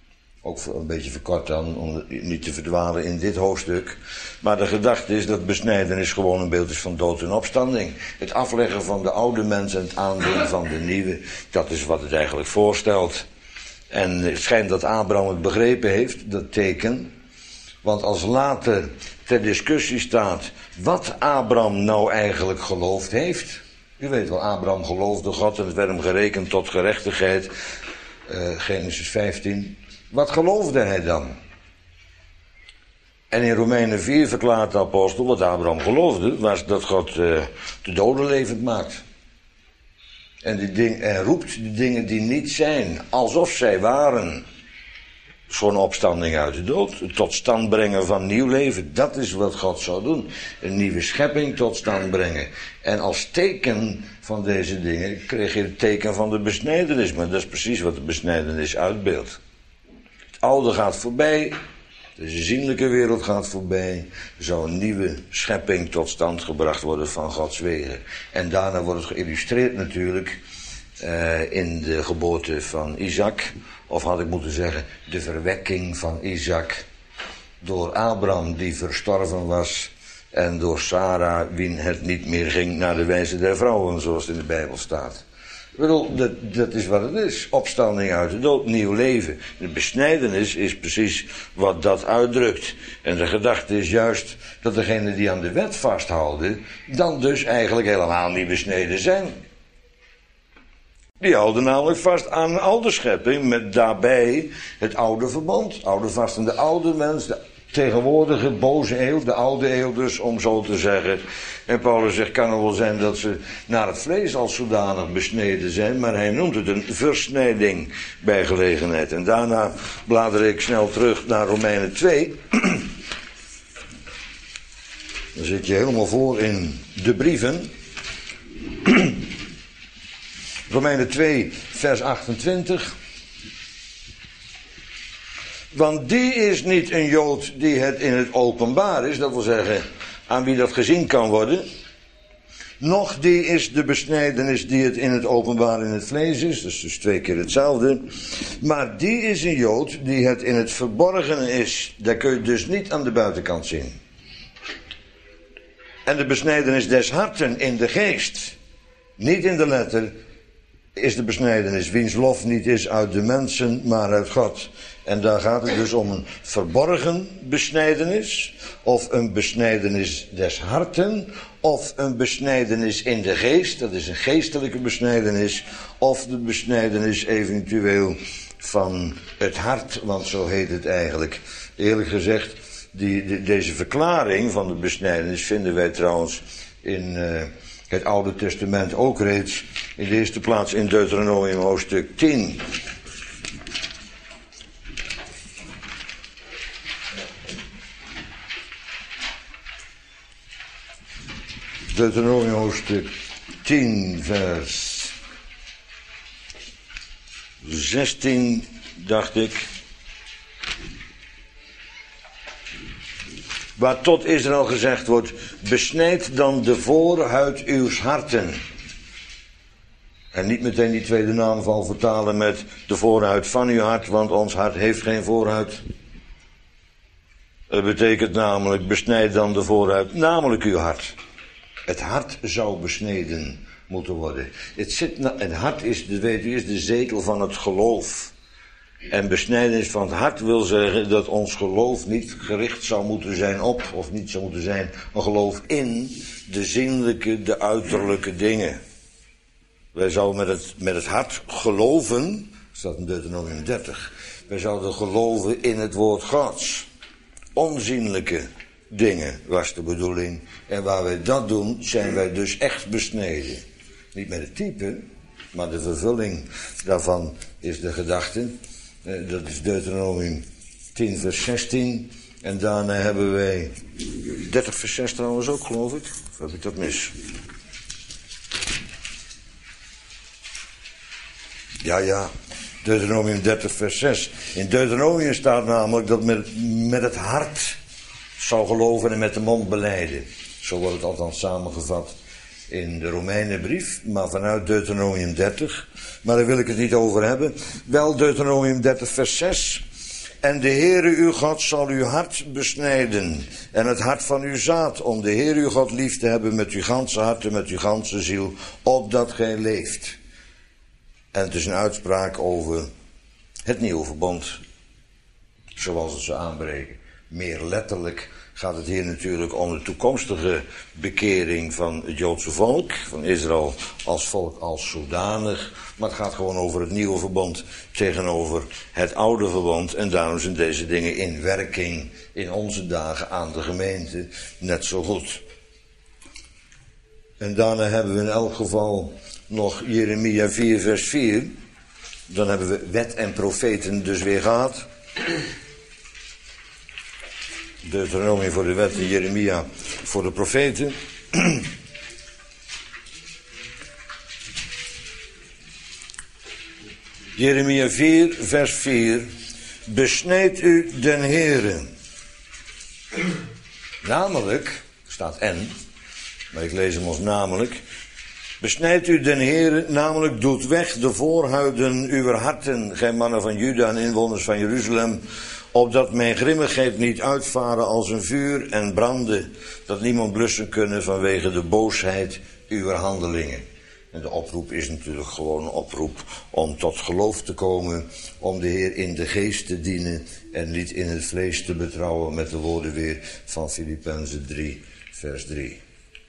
Ook een beetje verkort dan, om niet te verdwalen in dit hoofdstuk. Maar de gedachte is dat besnijdenis gewoon een beeld is van dood en opstanding. Het afleggen van de oude mens en het aandoen van de nieuwe. Dat is wat het eigenlijk voorstelt. En het schijnt dat Abraham het begrepen heeft, dat teken. Want als later ter discussie staat wat Abraham nou eigenlijk geloofd heeft. U weet wel, Abraham geloofde God en het werd hem gerekend tot gerechtigheid. Uh, Genesis vijftien. Wat geloofde hij dan? En in Romeinen vier verklaart de apostel wat Abraham geloofde, was dat God uh, de doden levend maakt. En, die ding, en roept de dingen die niet zijn, alsof zij waren. Zo'n opstanding uit de dood, het tot stand brengen van nieuw leven, dat is wat God zou doen. Een nieuwe schepping tot stand brengen. En als teken van deze dingen kreeg je het teken van de besnijdenis, maar dat is precies wat de besnijdenis uitbeeldt. Het oude gaat voorbij, deze zienlijke wereld gaat voorbij. Er zou een nieuwe schepping tot stand gebracht worden van Gods wegen. En daarna wordt het geïllustreerd natuurlijk uh, in de geboorte van Isaac. Of had ik moeten zeggen, de verwekking van Isaac. Door Abraham die verstorven was. En door Sarah wien het niet meer ging naar de wijze der vrouwen, zoals het in de Bijbel staat. Ik bedoel, dat, dat is wat het is. Opstanding uit de dood, nieuw leven. De besnijdenis is precies wat dat uitdrukt. En de gedachte is juist dat degenen die aan de wet vasthouden, dan dus eigenlijk helemaal niet besneden zijn. Die houden namelijk vast aan al de schepping, met daarbij het oude verbond. Oude vast aan de oude mens, de tegenwoordige boze eeuw, de oude eeuw dus, om zo te zeggen. En Paulus zegt, kan er wel zijn dat ze naar het vlees als zodanig besneden zijn, maar hij noemt het een versnijding bij gelegenheid. En daarna blader ik snel terug naar Romeinen twee. Dan zit je helemaal voor in de brieven. Romeinen twee, vers achtentwintig. Want die is niet een Jood die het in het openbaar is, dat wil zeggen, aan wie dat gezien kan worden. Noch die is de besnijdenis die het in het openbaar in het vlees is, dat is dus twee keer hetzelfde. Maar die is een Jood die het in het verborgene is. Dat kun je dus niet aan de buitenkant zien. En de besnijdenis des harten in de geest, niet in de letter, is de besnijdenis, wiens lof niet is uit de mensen, maar uit God. En daar gaat het dus om een verborgen besnijdenis, of een besnijdenis des harten, of een besnijdenis in de geest, dat is een geestelijke besnijdenis, of de besnijdenis eventueel van het hart, want zo heet het eigenlijk. Eerlijk gezegd, die, die, deze verklaring van de besnijdenis vinden wij trouwens in uh, het Oude Testament ook reeds, in de eerste plaats in Deuteronomium hoofdstuk tien. Deuteronomium hoofdstuk tien, vers zestien, dacht ik. Waar tot Israël gezegd wordt, besnijd dan de voorhuid uws harten. En niet meteen die tweede naamval vertalen met de voorhuid van uw hart, want ons hart heeft geen voorhuid. Dat betekent namelijk, besnijd dan de voorhuid, namelijk uw hart. Het hart zou besneden moeten worden. Het, zit na, het hart is, de, weet u, is de zetel van het geloof. En besnijdenis van het hart wil zeggen dat ons geloof niet gericht zou moeten zijn op, of niet zou moeten zijn, een geloof in de zinnelijke, de uiterlijke dingen. Wij zouden met het, met het hart geloven, staat in Deuteronomium dertig, wij zouden geloven in het woord Gods. Onzienlijke dingen was de bedoeling. En waar wij dat doen, zijn wij dus echt besneden. Niet met het type, maar de vervulling daarvan is de gedachte. Uh, dat is Deuteronomium tien vers zestien. En daarna hebben wij dertig vers zes trouwens ook, geloof ik. Of heb ik dat mis? Ja, ja. Deuteronomium dertig vers zes. In Deuteronomium staat namelijk dat met, met het hart zou geloven en met de mond belijden. Zo wordt het althans samengevat in de Romeinenbrief, maar vanuit Deuteronomium dertig. Maar daar wil ik het niet over hebben. Wel Deuteronomium dertig vers zes. En de Heere uw God zal uw hart besnijden en het hart van uw zaad, om de Heere uw God lief te hebben met uw ganse hart en met uw ganse ziel, opdat gij leeft. En het is een uitspraak over het nieuwe verbond, zoals het ze aanbreken. Meer letterlijk gaat het hier natuurlijk om de toekomstige bekering van het Joodse volk, van Israël als volk als zodanig. Maar het gaat gewoon over het nieuwe verbond tegenover het oude verbond. En daarom zijn deze dingen in werking in onze dagen aan de gemeente net zo goed. En daarna hebben we in elk geval nog Jeremia vier vers vier. Dan hebben we wet en profeten dus weer gehad. Deuteronomium voor de wet en Jeremia voor de profeten. Jeremia vier vers vier. Besnijd u den Heere. Namelijk, staat en, maar ik lees hem als namelijk. Besnijd u den Heere, namelijk doet weg de voorhuiden uw harten, gij mannen van Juda en inwoners van Jeruzalem, opdat mijn grimmigheid niet uitvaren als een vuur en branden, dat niemand blussen kunnen vanwege de boosheid uw handelingen. En de oproep is natuurlijk gewoon een oproep om tot geloof te komen, om de Heer in de geest te dienen en niet in het vlees te betrouwen, met de woorden weer van Filippenzen drie vers drie.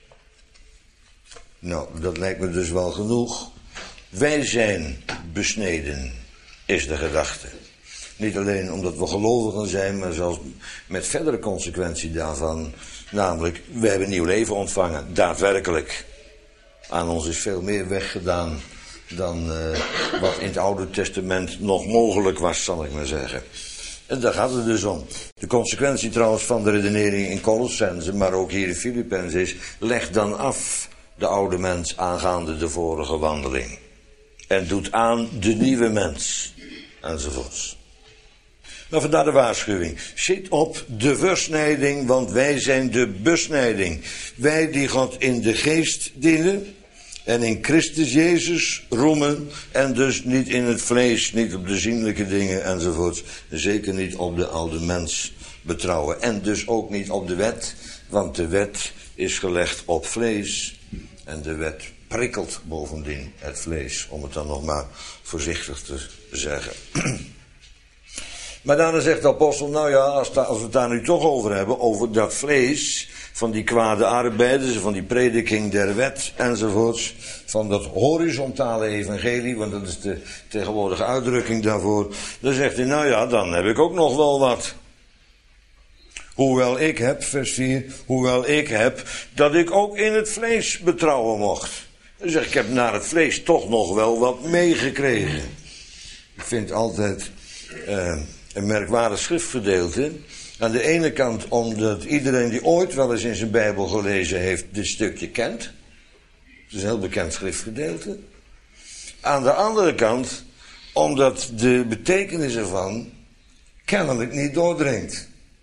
Nou, dat lijkt me dus wel genoeg. Wij zijn besneden, is de gedachte. Niet alleen omdat we gelovigen zijn, maar zelfs met verdere consequentie daarvan. Namelijk, we hebben een nieuw leven ontvangen, daadwerkelijk. Aan ons is veel meer weggedaan dan uh, wat in het Oude Testament nog mogelijk was, zal ik maar zeggen. En daar gaat het dus om. De consequentie trouwens van de redenering in Colossense, maar ook hier in Filippenzen is, leg dan af de oude mens aangaande de vorige wandeling. En doet aan de nieuwe mens, enzovoorts. Nou, vandaar de waarschuwing. Zit op de versnijding, want wij zijn de besnijding. Wij die God in de geest dienen en in Christus Jezus roemen en dus niet in het vlees, niet op de zienlijke dingen enzovoort. Zeker niet op de oude mens betrouwen en dus ook niet op de wet, want de wet is gelegd op vlees en de wet prikkelt bovendien het vlees, om het dan nog maar voorzichtig te zeggen. Maar daarna zegt de apostel, nou ja, als, als we het daar nu toch over hebben, over dat vlees van die kwade arbeiders, van die prediking der wet enzovoorts, van dat horizontale evangelie, want dat is de tegenwoordige uitdrukking daarvoor, dan zegt hij, nou ja, dan heb ik ook nog wel wat. Hoewel ik heb, vers vier, hoewel ik heb, dat ik ook in het vlees betrouwen mocht. Dan zeg ik, ik heb naar het vlees toch nog wel wat meegekregen. Ik vind altijd uh, een merkwaardig schriftgedeelte. Aan de ene kant omdat iedereen die ooit wel eens in zijn Bijbel gelezen heeft, dit stukje kent. Het is een heel bekend schriftgedeelte. Aan de andere kant omdat de betekenis ervan kennelijk niet doordringt.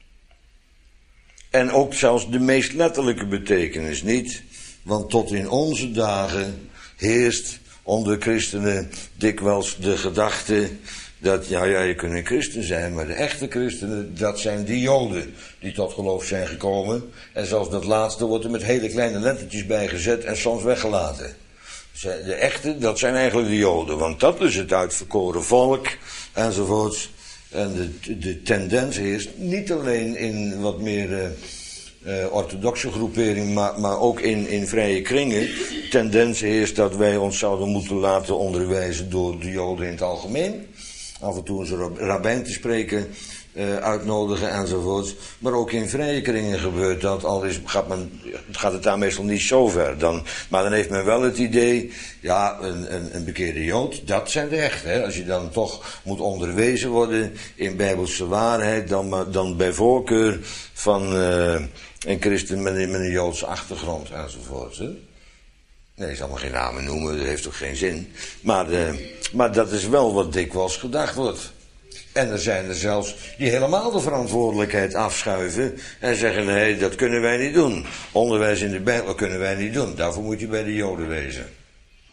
En ook zelfs de meest letterlijke betekenis niet. Want tot in onze dagen heerst onder christenen dikwijls de gedachte dat, ja, ja, je kunt een christen zijn, maar de echte christenen, dat zijn die Joden die tot geloof zijn gekomen. En zelfs dat laatste wordt er met hele kleine lettertjes bij gezet en soms weggelaten. De echte, dat zijn eigenlijk de Joden, want dat is het uitverkoren volk, enzovoorts. En de, de tendens is, niet alleen in wat meer uh, uh, orthodoxe groepering, maar, maar ook in, in vrije kringen. De tendens is dat wij ons zouden moeten laten onderwijzen door de Joden in het algemeen. Af en toe een rabbijn te spreken uh, uitnodigen enzovoorts. Maar ook in vrije kringen gebeurt dat, al is, gaat, men, gaat het daar meestal niet zo ver. Dan, maar dan heeft men wel het idee, ja, een, een, een bekeerde Jood, dat zijn de echte. Hè? Als je dan toch moet onderwezen worden in bijbelse waarheid, dan, dan bij voorkeur van uh, een christen met een, met een Joodse achtergrond enzovoorts. Hè? Nee, ik zal maar geen namen noemen, dat heeft ook geen zin. Maar, uh, maar dat is wel wat dikwijls gedacht wordt. En er zijn er zelfs die helemaal de verantwoordelijkheid afschuiven en zeggen, nee, dat kunnen wij niet doen. Onderwijs in de Bijbel kunnen wij niet doen. Daarvoor moet je bij de Joden wezen.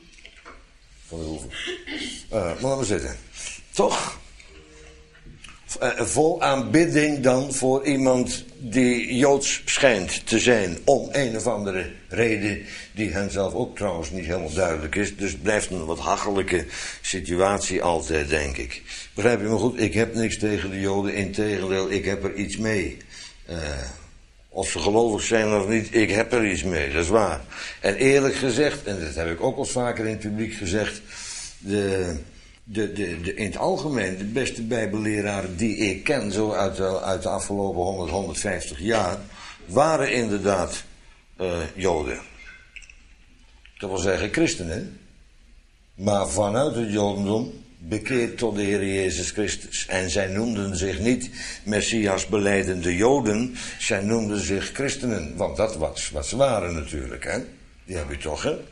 Van de hoeven. Uh, maar laten we zitten. Toch vol aanbidding dan voor iemand die Joods schijnt te zijn. Om een of andere reden die hen zelf ook trouwens niet helemaal duidelijk is. Dus het blijft een wat hachelijke situatie altijd, denk ik. Begrijp je me goed? Ik heb niks tegen de Joden. Integendeel, ik heb er iets mee. Uh, of ze gelovig zijn of niet, ik heb er iets mee. Dat is waar. En eerlijk gezegd, en dat heb ik ook al vaker in het publiek gezegd. De... De, de, de, in het algemeen, de beste bijbelleraren die ik ken, zo uit de, uit de afgelopen honderd, honderdvijftig jaar, waren inderdaad uh, Joden. Dat wil zeggen christenen. Maar vanuit het Jodendom bekeerd tot de Heer Jezus Christus. En zij noemden zich niet Messias belijdende Joden, zij noemden zich christenen. Want dat was wat ze waren natuurlijk, hè. Die heb je toch, hè.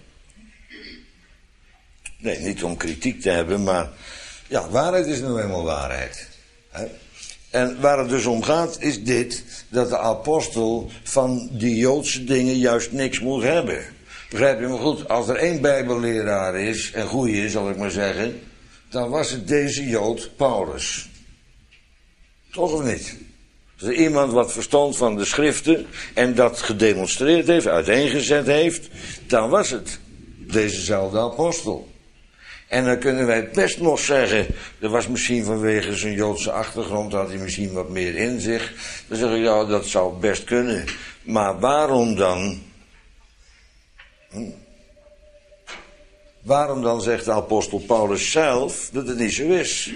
Nee, niet om kritiek te hebben, maar ja, waarheid is nou eenmaal waarheid. Hè? En waar het dus om gaat, is dit, dat de apostel van die Joodse dingen juist niks moet hebben. Begrijp je me goed? Als er één bijbelleraar is, en goeie zal ik maar zeggen, dan was het deze Jood Paulus. Toch of niet? Als er iemand wat verstand van de schriften en dat gedemonstreerd heeft, uiteengezet heeft, dan was het dezezelfde apostel. En dan kunnen wij best nog zeggen, dat was misschien vanwege zijn Joodse achtergrond, had hij misschien wat meer in zich. Dan zeg ik, ja, dat zou best kunnen. Maar waarom dan? Hm? Waarom dan zegt de apostel Paulus zelf dat het niet zo is?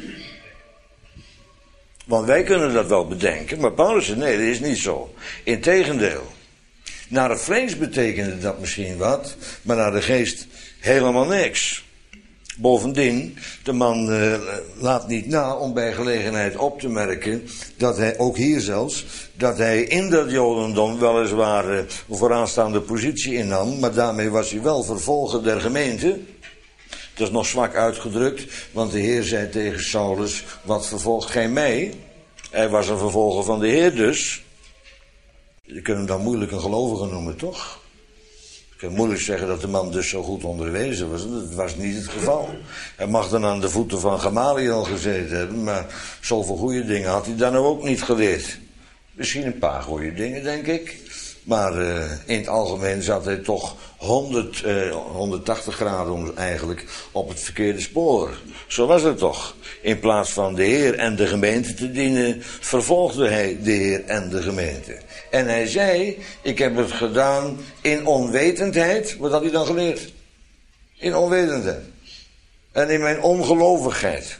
Want wij kunnen dat wel bedenken, maar Paulus zegt, nee, dat is niet zo. Integendeel. Naar het vlees betekende dat misschien wat, maar naar de geest helemaal niks. Bovendien, de man uh, laat niet na om bij gelegenheid op te merken dat hij, ook hier zelfs, dat hij in dat Jodendom weliswaar uh, een vooraanstaande positie innam, maar daarmee was hij wel vervolger der gemeente. Dat is nog zwak uitgedrukt, want de Heer zei tegen Saulus, wat vervolgt gij mij? Hij was een vervolger van de Heer dus. Je kunt hem dan moeilijk een gelovige noemen, toch? Je kunt moeilijk zeggen dat de man dus zo goed onderwezen was. Dat was niet het geval. Hij mag dan aan de voeten van Gamaliel gezeten hebben, maar zoveel goede dingen had hij dan ook niet geleerd. Misschien een paar goede dingen, denk ik. Maar uh, in het algemeen zat hij toch honderd, uh, honderdtachtig graden eigenlijk op het verkeerde spoor. Zo was het toch. In plaats van de Heer en de gemeente te dienen, vervolgde hij de Heer en de gemeente. En hij zei, ik heb het gedaan in onwetendheid. Wat had hij dan geleerd? In onwetendheid. En in mijn ongelovigheid.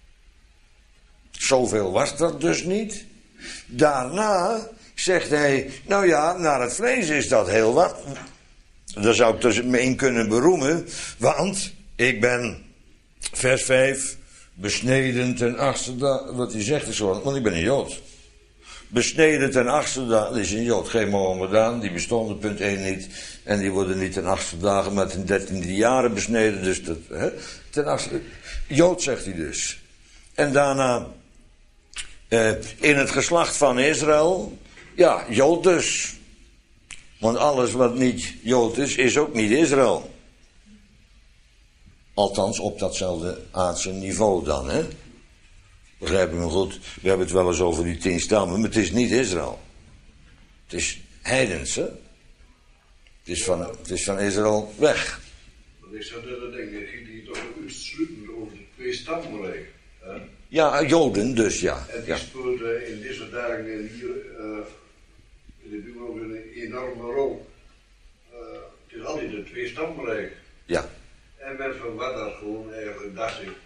Zoveel was dat dus niet. Daarna zegt hij, nou ja, naar het vlees is dat heel wat. Daar zou ik dus me in kunnen beroemen. Want ik ben, vers vijf, besneden ten achtste dag. Wat hij zegt is zo, want ik ben een Jood. Besneden ten achtste dag, is een Jood, geen Mohammedaan, die bestonden punt één niet. En die worden niet ten achtste dagen, maar ten dertiende jaren besneden. Dus dat, hè, ten achtste, Jood zegt hij dus. En daarna, eh, in het geslacht van Israël, ja, Jood dus. Want alles wat niet Jood is, is ook niet Israël. Althans, op datzelfde aardse niveau dan, hè. Begrijp je me goed? We hebben het wel eens over die tien stammen, maar het is niet Israël. Het is heidens, hè. Het is van, het is van Israël weg. Ik zou dat denken, ging die toch uitsluitend over de twee stammenrijk. Ja, Joden dus, ja. En die ja. speelt uh, in deze dagen hier uh, in de buurt ook een enorme rol. Uh, het is altijd de twee stammenrijk. Ja. En men verwacht dat gewoon eigenlijk, dacht ik,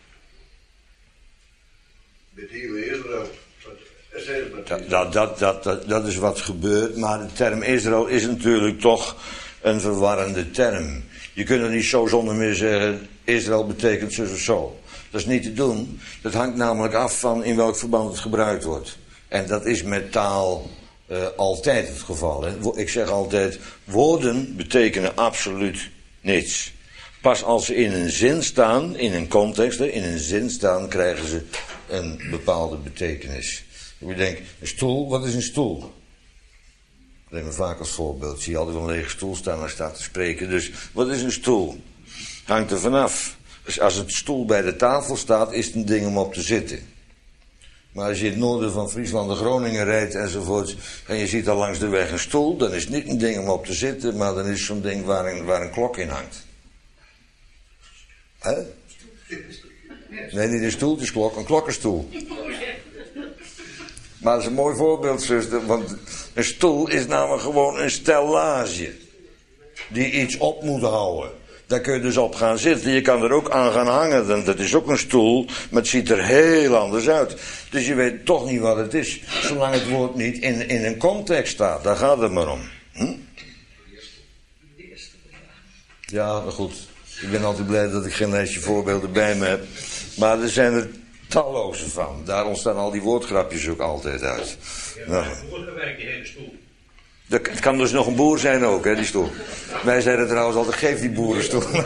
met hele Israël. Dat, dat, dat, dat, dat, dat is wat gebeurt, maar de term Israël is natuurlijk toch een verwarrende term. Je kunt er niet zo zonder meer zeggen, Israël betekent zo of zo. Dat is niet te doen. Dat hangt namelijk af van in welk verband het gebruikt wordt. En dat is met taal uh, altijd het geval. Hè? Ik zeg altijd, woorden betekenen absoluut niets. Pas als ze in een zin staan, in een context, hè, in een zin staan, krijgen ze een bepaalde betekenis. Je denkt, een stoel, wat is een stoel? Dat neem me vaak als voorbeeld. Zie je altijd een lege stoel staan en staat te spreken. Dus, wat is een stoel? Hangt er vanaf. Dus als een stoel bij de tafel staat, is het een ding om op te zitten. Maar als je in het noorden van Friesland en Groningen rijdt enzovoort, en je ziet al langs de weg een stoel, dan is het niet een ding om op te zitten, maar dan is het zo'n ding waar een, waar een klok in hangt. Hè? Nee, niet een stoeltjesklok, een klokkenstoel. Maar dat is een mooi voorbeeld, zuster, want een stoel is namelijk gewoon een stellage die iets op moet houden. Daar kun je dus op gaan zitten. Je kan er ook aan gaan hangen. Dat is ook een stoel, maar het ziet er heel anders uit. Dus je weet toch niet wat het is. Zolang het woord niet in, in een context staat. Daar gaat het maar om. Hm? Ja, maar goed. Ik ben altijd blij dat ik geen lijstje voorbeelden bij me heb. Maar er zijn er talloze van. Daar ontstaan al die woordgrapjes ook altijd uit. Nou. Gewerkt, die hele stoel. Het kan dus nog een boer zijn ook, hè, die stoel. Wij zeiden trouwens altijd, geef die boerenstoel. Stoel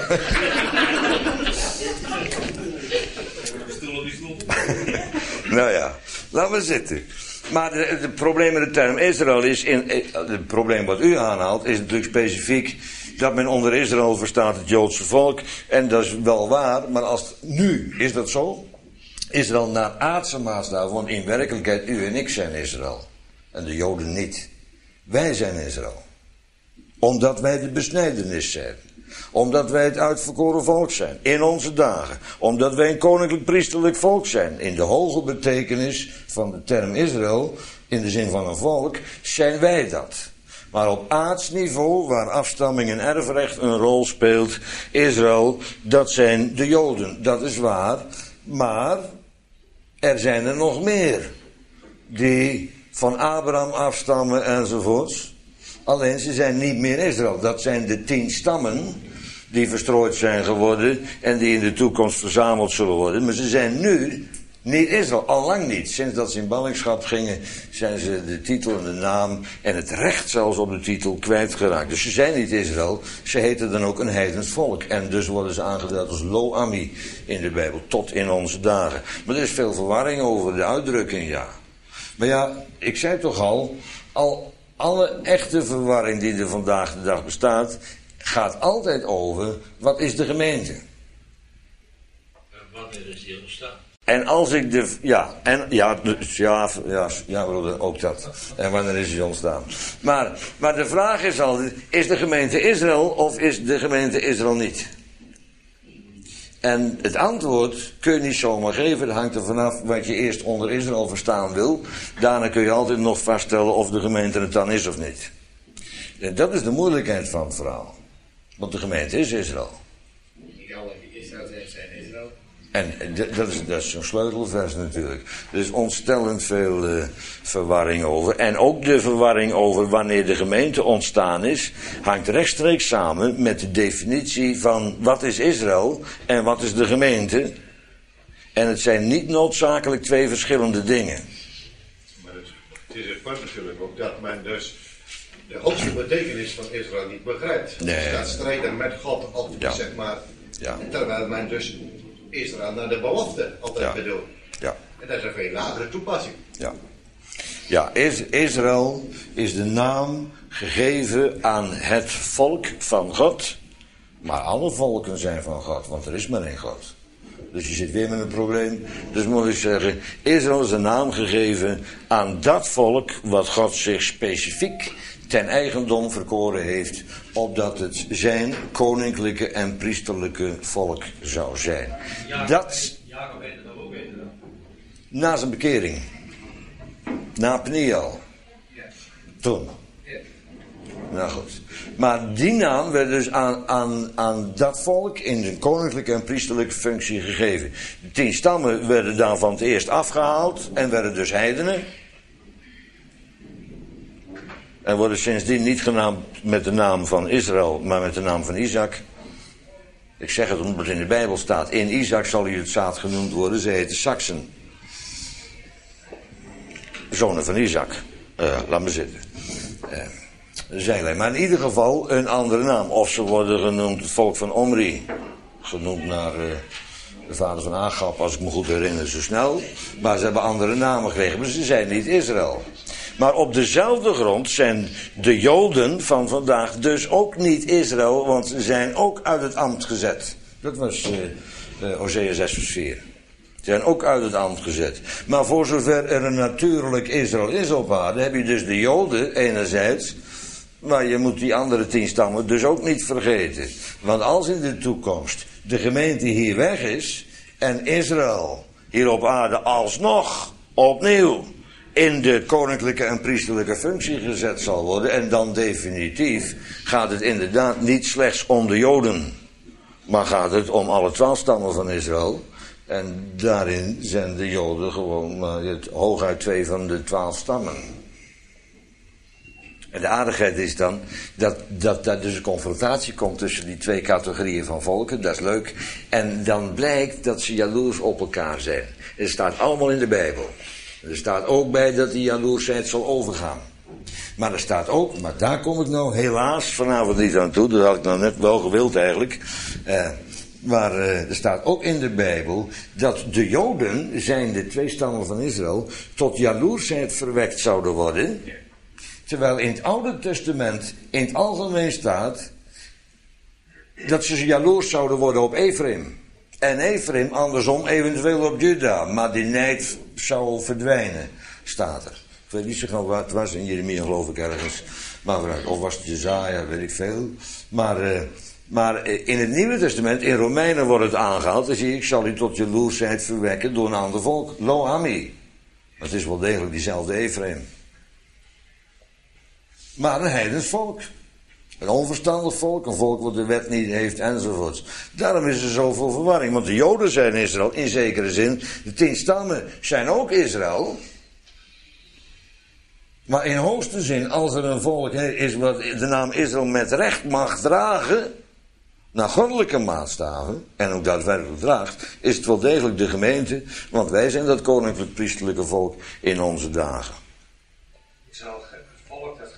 op die stoel. Nou ja, laten we zitten. Maar het probleem met de term Israël is, in, het probleem wat u aanhaalt, is natuurlijk specifiek dat men onder Israël verstaat het Joodse volk. En dat is wel waar, maar als het, nu is dat zo. Israël naar aardse maatstaf, want in werkelijkheid u en ik zijn Israël. En de Joden niet. Wij zijn Israël. Omdat wij de besnijdenis zijn. Omdat wij het uitverkoren volk zijn. In onze dagen. Omdat wij een koninklijk priesterlijk volk zijn. In de hoge betekenis van de term Israël, in de zin van een volk, zijn wij dat. Maar op aards niveau, waar afstamming en erfrecht een rol speelt, Israël, dat zijn de Joden. Dat is waar. Maar er zijn er nog meer. Die van Abraham afstammen enzovoorts. Alleen ze zijn niet meer Israël. Dat zijn de tien stammen die verstrooid zijn geworden en die in de toekomst verzameld zullen worden. Maar ze zijn nu niet Israël, al lang niet. Sinds dat ze in ballingschap gingen zijn ze de titel en de naam en het recht zelfs op de titel kwijtgeraakt. Dus ze zijn niet Israël, ze heten dan ook een heidens volk. En dus worden ze aangeduid als Lo-Ami in de Bijbel, tot in onze dagen. Maar er is veel verwarring over de uitdrukking, ja. Maar ja, ik zei toch al, al alle echte verwarring die er vandaag de dag bestaat, gaat altijd over, wat is de gemeente? En wanneer is die ontstaan? En als ik de, ja, en, ja, ja, ja, ja, broeder, ook dat. En wanneer is die ontstaan? Maar, maar de vraag is altijd, is de gemeente Israël of is de gemeente Israël niet? En het antwoord kun je niet zomaar geven. Dat hangt er vanaf wat je eerst onder Israël verstaan wil. Daarna kun je altijd nog vaststellen of de gemeente het dan is of niet. En dat is de moeilijkheid van het verhaal. Want de gemeente is Israël. Niet alle die Israël zijn, zijn Israël. En dat is, dat is zo'n sleutelvers natuurlijk. Er is ontstellend veel uh, verwarring over. En ook de verwarring over wanneer de gemeente ontstaan is, hangt rechtstreeks samen met de definitie van wat is Israël en wat is de gemeente. En het zijn niet noodzakelijk twee verschillende dingen. Maar het, het is het punt natuurlijk ook dat men dus de hoogste betekenis van Israël niet begrijpt. Nee. Dus dat strijden met God altijd, Ja. zeg maar. Ja. Terwijl men dus Israël naar de belofte altijd Ja. bedoelt. Ja. En dat is een veel lagere toepassing. Ja, ja is, Israël is de naam gegeven aan het volk van God. Maar alle volken zijn van God, want er is maar één God. Dus je zit weer met een probleem. Dus moet ik zeggen, Israël is een naam gegeven aan dat volk wat God zich specifiek ten eigendom verkoren heeft, opdat het zijn koninklijke en priesterlijke volk zou zijn. Jacob, Dat Jacob weet het ook weten dan. na zijn bekering. Na Peniel. Ja. Toen. Ja. Nou goed. Maar die naam werd dus aan, aan, aan dat volk in de koninklijke en priesterlijke functie gegeven. De tien stammen werden daarvan het eerst afgehaald en werden dus heidenen. En worden sindsdien niet genaamd met de naam van Israël, maar met de naam van Isaac. Ik zeg het omdat het in de Bijbel staat. In Isaac zal hij het zaad genoemd worden. Ze heten Saksen. Zonen van Isaac. Uh, laat me zitten. Uh, Zijlijn. Maar in ieder geval een andere naam. Of ze worden genoemd het volk van Omri. Genoemd naar uh, de vader van Agab, als ik me goed herinner, zo snel. Maar ze hebben andere namen gekregen. Maar ze zijn niet Israël. Maar op dezelfde grond zijn de Joden van vandaag dus ook niet Israël, want ze zijn ook uit het ambt gezet. Dat was uh, uh, Hosea zes vers vier. Zijn ook uit het ambt gezet. Maar voor zover er een natuurlijk Israël is op aarde, heb je dus de Joden enerzijds. Maar je moet die andere tien stammen dus ook niet vergeten. Want als in de toekomst de gemeente hier weg is en Israël hier op aarde alsnog opnieuw in de koninklijke en priesterlijke functie gezet zal worden, en dan definitief, gaat het inderdaad niet slechts om de Joden, maar gaat het om alle twaalf stammen van Israël. En daarin zijn de Joden gewoon maar het, hooguit twee van de twaalf stammen. En de aardigheid is dan dat, dat daar dus een confrontatie komt tussen die twee categorieën van volken. Dat is leuk. En dan blijkt dat ze jaloers op elkaar zijn. Het staat allemaal in de Bijbel. Er staat ook bij dat die jaloersheid zal overgaan. Maar er staat ook, maar daar kom ik nou helaas vanavond niet aan toe. Dat had ik nou net wel gewild eigenlijk. Uh, maar uh, er staat ook in de Bijbel dat de Joden, zijn de twee stammen van Israël, tot jaloersheid verwekt zouden worden. Terwijl in het Oude Testament in het algemeen staat dat ze jaloers zouden worden op Ephraim. En Ephraim andersom eventueel op Juda. Maar die nijd zou verdwijnen, staat er. Ik weet niet zo gauw wat het was, in Jeremia geloof ik ergens. Maar, of was het Jezaja, weet ik veel. Maar, uh, maar in het Nieuwe Testament, in Romeinen wordt het aangehaald. Dan zie je, ik zal u tot jaloersheid verwekken door een ander volk. Lo ami. Het is wel degelijk diezelfde Ephraim. Maar een heidens volk. Een onverstandig volk, een volk wat de wet niet heeft enzovoorts. Daarom is er zoveel verwarring. Want de Joden zijn Israël, in zekere zin. De tien stammen zijn ook Israël. Maar in hoogste zin, als er een volk is wat de naam Israël met recht mag dragen, naar goddelijke maatstaven, en ook daadwerkelijk draagt, is het wel degelijk de gemeente, want wij zijn dat koninklijk priesterlijke volk in onze dagen. Israël, het volk, dat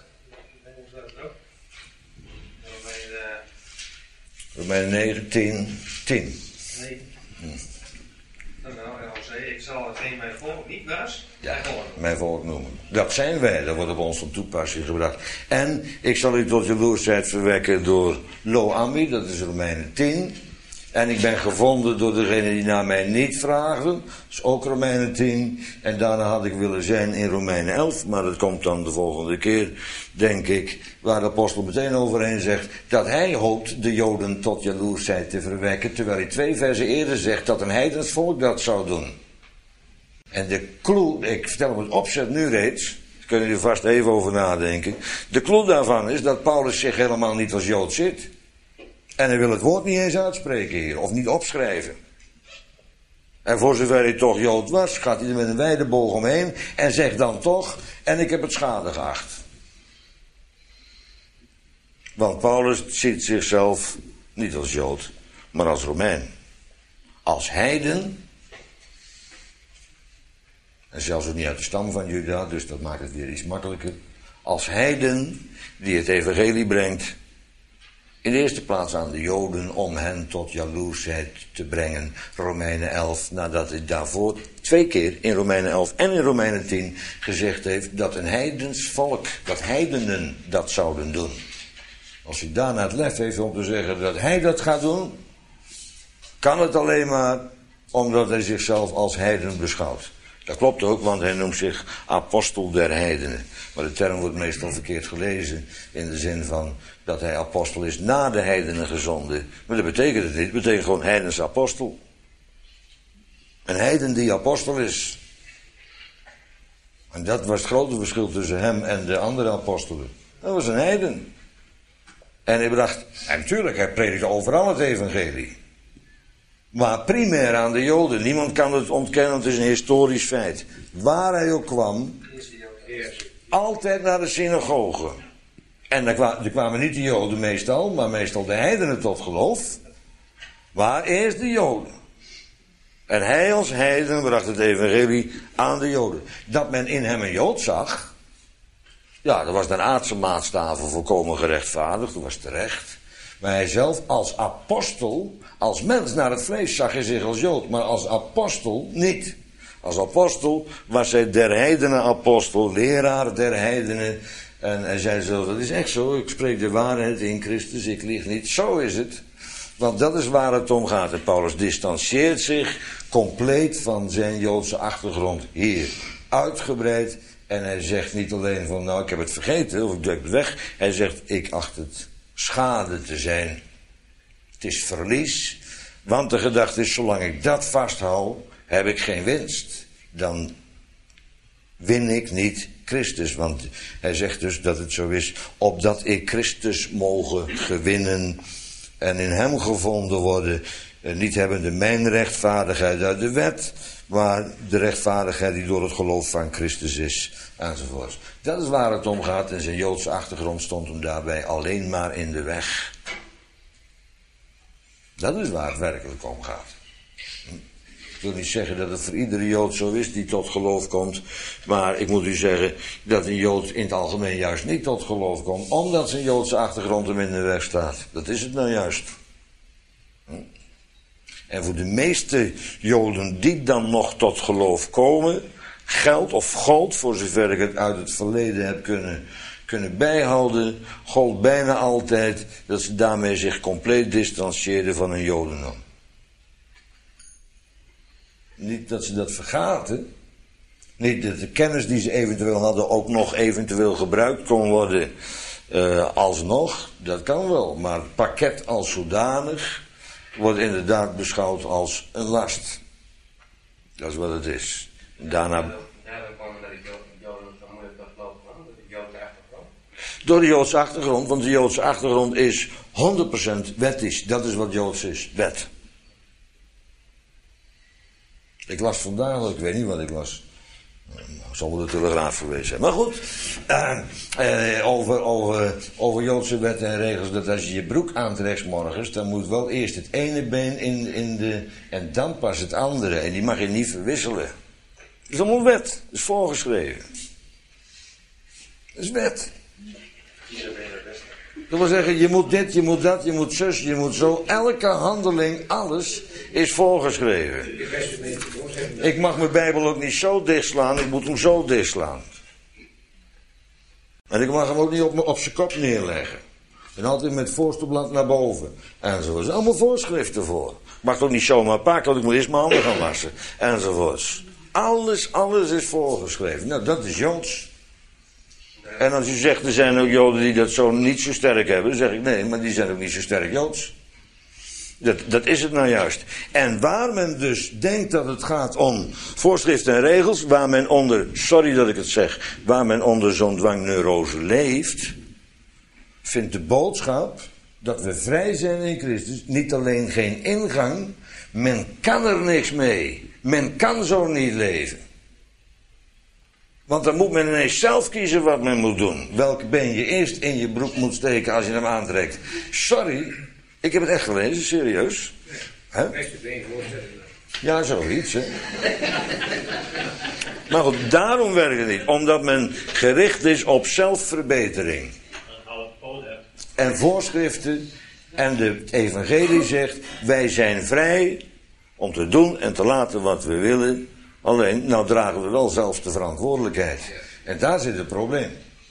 Romeinen negen, tien, tien. Nee. Hm. Nou, nou, ik zal hetgeen mijn volk niet was, ja, mijn volk. mijn volk noemen. Dat zijn wij, dat wordt op ons van toepassing gebracht. En ik zal u tot jaloersheid verwekken door Lo Ami, dat is Romeinen tien. En ik ben gevonden door degene die naar mij niet vragen. Dat is ook Romeinen tien. En daarna had ik willen zijn in Romeinen elf. Maar dat komt dan de volgende keer, denk ik. Waar de apostel meteen overheen zegt dat hij hoopt de Joden tot jaloersheid te verwekken. Terwijl hij twee versen eerder zegt dat een heidens volk dat zou doen. En de clue, ik vertel hem het opzet nu reeds. Daar kunnen jullie vast even over nadenken. De clue daarvan is dat Paulus zich helemaal niet als Jood ziet. En hij wil het woord niet eens uitspreken hier, of niet opschrijven. En voor zover hij toch Jood was, gaat hij er met een wijde boog omheen en zegt dan toch, en ik heb het schade geacht. Want Paulus ziet zichzelf niet als Jood, maar als Romein. Als heiden, en zelfs ook niet uit de stam van Juda, dus dat maakt het weer iets makkelijker. Als heiden die het evangelie brengt, in de eerste plaats aan de Joden om hen tot jaloersheid te brengen. Romeinen elf, nadat hij daarvoor twee keer in Romeinen elf en in Romeinen tien gezegd heeft dat een heidens volk, dat heidenen dat zouden doen. Als hij daarna het lef heeft om te zeggen dat hij dat gaat doen, kan het alleen maar omdat hij zichzelf als heiden beschouwt. Dat klopt ook, want hij noemt zich apostel der heidenen. Maar de term wordt meestal verkeerd gelezen in de zin van dat hij apostel is na de heidenen gezonden. Maar dat betekent het niet, het betekent gewoon heidens apostel. Een heiden die apostel is. En dat was het grote verschil tussen hem en de andere apostelen. Dat was een heiden. En hij bracht, en natuurlijk, hij predikte overal het evangelie. Maar primair aan de Joden. Niemand kan het ontkennen, het is een historisch feit. Waar hij ook kwam, altijd naar de synagoge. En daar kwamen, daar kwamen niet de Joden meestal, maar meestal de heidenen tot geloof. Maar eerst de Joden. En hij als heiden bracht het evangelie aan de Joden. Dat men in hem een Jood zag, ja, dat was dan aardse maatstaven volkomen gerechtvaardigd, dat was terecht. Maar hij zelf als apostel, als mens naar het vlees zag hij zich als Jood, maar als apostel niet. Als apostel was hij der heidenen apostel, leraar der heidenen. En hij zei zo, dat is echt zo, ik spreek de waarheid in Christus, ik lieg niet. Zo is het. Want dat is waar het om gaat. En Paulus distancieert zich compleet van zijn Joodse achtergrond hier uitgebreid. En hij zegt niet alleen van, nou, ik heb het vergeten, of ik druk het weg. Hij zegt, ik acht het schade te zijn. Het is verlies. Want de gedachte is, zolang ik dat vasthoud, heb ik geen winst. Dan win ik niet Christus. Want hij zegt dus dat het zo is, opdat ik Christus mogen gewinnen en in hem gevonden worden. Niet hebbende mijn rechtvaardigheid uit de wet, maar de rechtvaardigheid die door het geloof van Christus is, enzovoort. Dat is waar het om gaat en zijn Joodse achtergrond stond hem daarbij alleen maar in de weg. Dat is waar het werkelijk om gaat. Ik wil niet zeggen dat het voor iedere Jood zo is die tot geloof komt, maar ik moet u zeggen dat een Jood in het algemeen juist niet tot geloof komt, omdat zijn Joodse achtergrond hem in de weg staat. Dat is het nou juist. En voor de meeste Joden die dan nog tot geloof komen, geldt of gold, voor zover ik het uit het verleden heb kunnen, kunnen bijhouden, gold bijna altijd dat ze daarmee zich compleet distancieerden van hun Jodendom. Niet dat ze dat vergaten, niet dat de kennis die ze eventueel hadden ook nog eventueel gebruikt kon worden uh, alsnog, dat kan wel, maar het pakket als zodanig wordt inderdaad beschouwd als een last. Dat is wat het is. Daarna... Daardoor komen dat de Joden zo moeilijk tot geloof kwamen, door de Joodse achtergrond? Door de Joodse achtergrond, want de Joodse achtergrond is honderd procent wettisch. Dat is wat Joods is, wet. Ik las vandaag, ik weet niet wat ik las. Het zal wel de Telegraaf geweest zijn. Maar goed, uh, uh, over, over, over Joodse wetten en regels, dat als je je broek aantrekt 's morgens, dan moet wel eerst het ene been in, in de, en dan pas het andere. En die mag je niet verwisselen. Dat is allemaal wet, dat is voorgeschreven. Dat is wet. Dat wil zeggen, je moet dit, je moet dat, je moet zus, je moet zo. Elke handeling, alles is voorgeschreven. Ik mag mijn Bijbel ook niet zo dichtslaan, ik moet hem zo dichtslaan. En ik mag hem ook niet op, op zijn kop neerleggen. En altijd met het voorste blad naar boven. Enzovoort. Er zijn allemaal voorschriften voor. Ik mag het ook niet zomaar pakken, want ik moet eerst mijn handen gaan wassen. Enzovoorts. Alles, alles is voorgeschreven. Nou, dat is Joods. En als u zegt, er zijn ook Joden die dat zo niet zo sterk hebben, dan zeg ik nee, maar die zijn ook niet zo sterk Joods. Dat, dat is het nou juist. En waar men dus denkt dat het gaat om voorschriften en regels, waar men onder, sorry dat ik het zeg, waar men onder zo'n dwangneurose leeft, vindt de boodschap dat we vrij zijn in Christus niet alleen geen ingang, men kan er niks mee. Men kan zo niet leven. Want dan moet men ineens zelf kiezen wat men moet doen. Welk been je eerst in je broek moet steken als je hem aantrekt. Sorry, ik heb het echt gelezen, serieus. Hè? Ja, zoiets, hè. Maar goed, daarom werkt het niet. Omdat men gericht is op zelfverbetering. En voorschriften. En de evangelie zegt, wij zijn vrij om te doen en te laten wat we willen. Alleen, nou dragen we wel zelf de verantwoordelijkheid. En daar zit het probleem.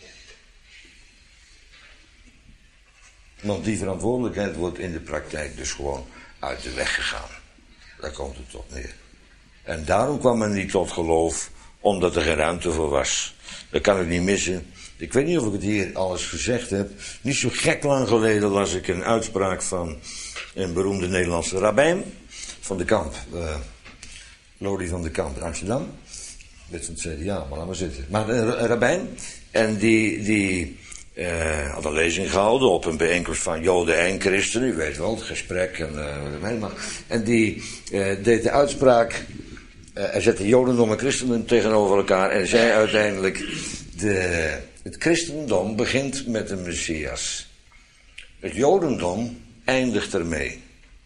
Want die verantwoordelijkheid wordt in de praktijk dus gewoon uit de weg gegaan. Daar komt het op neer. En daarom kwam men niet tot geloof, omdat er geen ruimte voor was. Dat kan ik niet missen. Ik weet niet of ik het hier alles gezegd heb. Niet zo gek lang geleden las ik een uitspraak van een beroemde Nederlandse rabbijn van de Kamp. Uh, Lodi van de Kamp in Amsterdam. Lid van het C D A, maar laat maar zitten. Maar een rabbijn. En die, die uh, had een lezing gehouden op een bijeenkomst van Joden en Christenen. U weet wel, het gesprek en uh, En die uh, deed de uitspraak. Uh, hij zette Jodendom en Christendom tegenover elkaar. En zei uiteindelijk, de, het Christendom begint met de Messias. Het Jodendom eindigt ermee.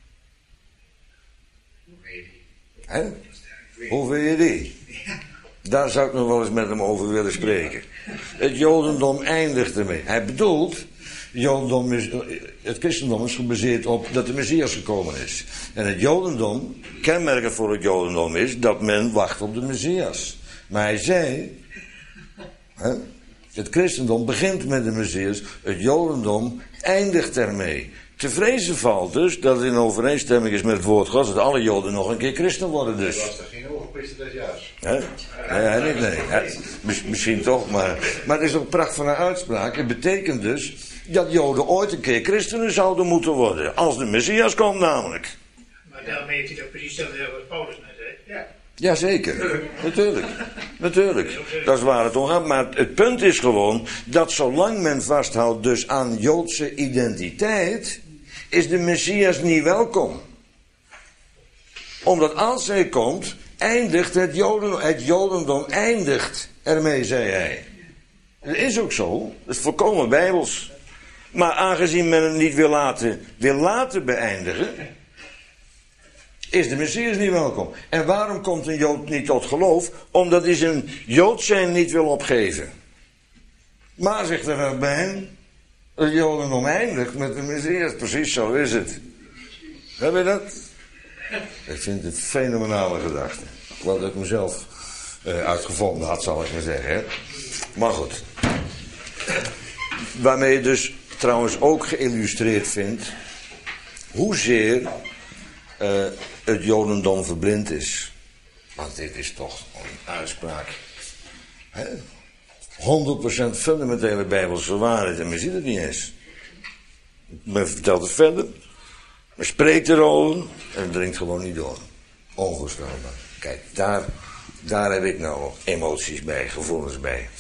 Hè? Hoe vind je die? Daar zou ik nog wel eens met hem over willen spreken. Het Jodendom eindigt ermee. Hij bedoelt, het, Jodendom is, het christendom is gebaseerd op dat de Messias gekomen is. En het Jodendom, kenmerkend voor het Jodendom is dat men wacht op de Messias. Maar hij zei, hè, het christendom begint met de Messias, het Jodendom eindigt ermee. Te vrezen valt dus dat het in overeenstemming is met het woord Gods, dat alle Joden nog een keer christen worden dus. Dat was er geen overpriester des jaars. Hè? Nee, nee, nee. Ja, misschien toch, maar, maar het is ook een pracht van een uitspraak. Het betekent dus dat Joden ooit een keer christenen zouden moeten worden. Als de Messias komt namelijk. Maar daarmee heeft hij toch precies hetzelfde wat Paulus net zei. Ja. Jazeker, natuurlijk. Natuurlijk. Dat is waar het om gaat. Maar het punt is gewoon dat zolang men vasthoudt dus aan Joodse identiteit, is de Messias niet welkom. Omdat als hij komt, eindigt het Jodendom, het Jodendom eindigt ermee, zei hij. Dat is ook zo. Dat is volkomen bijbels. Maar aangezien men het niet wil laten, wil laten beëindigen, is de Messias niet welkom. En waarom komt een Jood niet tot geloof? Omdat hij zijn Jood zijn niet wil opgeven. Maar, zegt de rabbijn, het Jodendom eindigt met de Messias. Precies zo is het. Heb je dat? Ik vind het een fenomenale gedachte. Wat ik mezelf uh, uitgevonden had, zal ik maar zeggen. Hè? Maar goed. Waarmee je dus trouwens ook geïllustreerd vindt hoezeer uh, het Jodendom verblind is. Want dit is toch een uitspraak. Hè? honderd procent fundamentele bijbelse waarheid. En men ziet het niet eens. Men vertelt het verder. Men spreekt erover. En het dringt gewoon niet door. Onvoorstelbaar. Kijk, daar, daar heb ik nou emoties bij, gevoelens bij.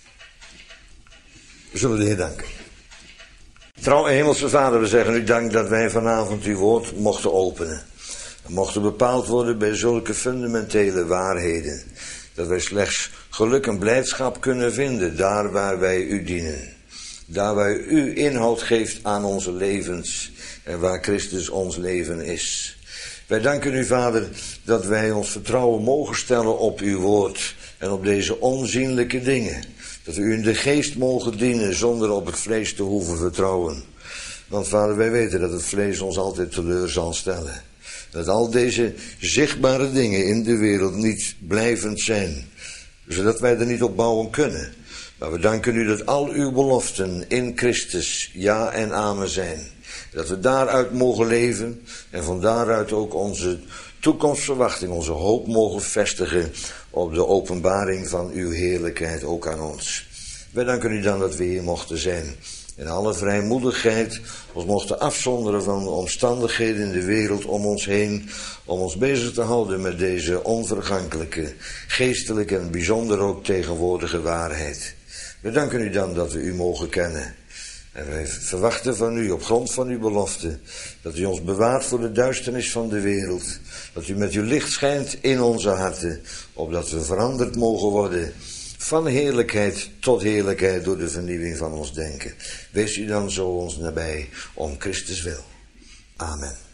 We zullen de Heer danken. Trouw Hemelse Vader, we zeggen u dank dat wij vanavond uw woord mochten openen. En mochten bepaald worden bij zulke fundamentele waarheden. Dat wij slechts geluk en blijdschap kunnen vinden daar waar wij u dienen. Daar waar u inhoud geeft aan onze levens en waar Christus ons leven is. Wij danken u, Vader, dat wij ons vertrouwen mogen stellen op uw woord en op deze onzienlijke dingen. Dat we u in de geest mogen dienen zonder op het vlees te hoeven vertrouwen. Want, Vader, wij weten dat het vlees ons altijd teleur zal stellen. Dat al deze zichtbare dingen in de wereld niet blijvend zijn, zodat wij er niet op bouwen kunnen. Maar we danken u dat al uw beloften in Christus ja en amen zijn. Dat we daaruit mogen leven en van daaruit ook onze toekomstverwachting, onze hoop mogen vestigen op de openbaring van uw heerlijkheid ook aan ons. Wij danken u dan dat we hier mochten zijn. In alle vrijmoedigheid ons mochten afzonderen van de omstandigheden in de wereld om ons heen. Om ons bezig te houden met deze onvergankelijke, geestelijke en bijzonder ook tegenwoordige waarheid. We danken u dan dat we u mogen kennen. En wij verwachten van u op grond van uw belofte dat u ons bewaart voor de duisternis van de wereld. Dat u met uw licht schijnt in onze harten, opdat we veranderd mogen worden van heerlijkheid tot heerlijkheid door de vernieuwing van ons denken. Wees u dan zo ons nabij om Christus wil. Amen.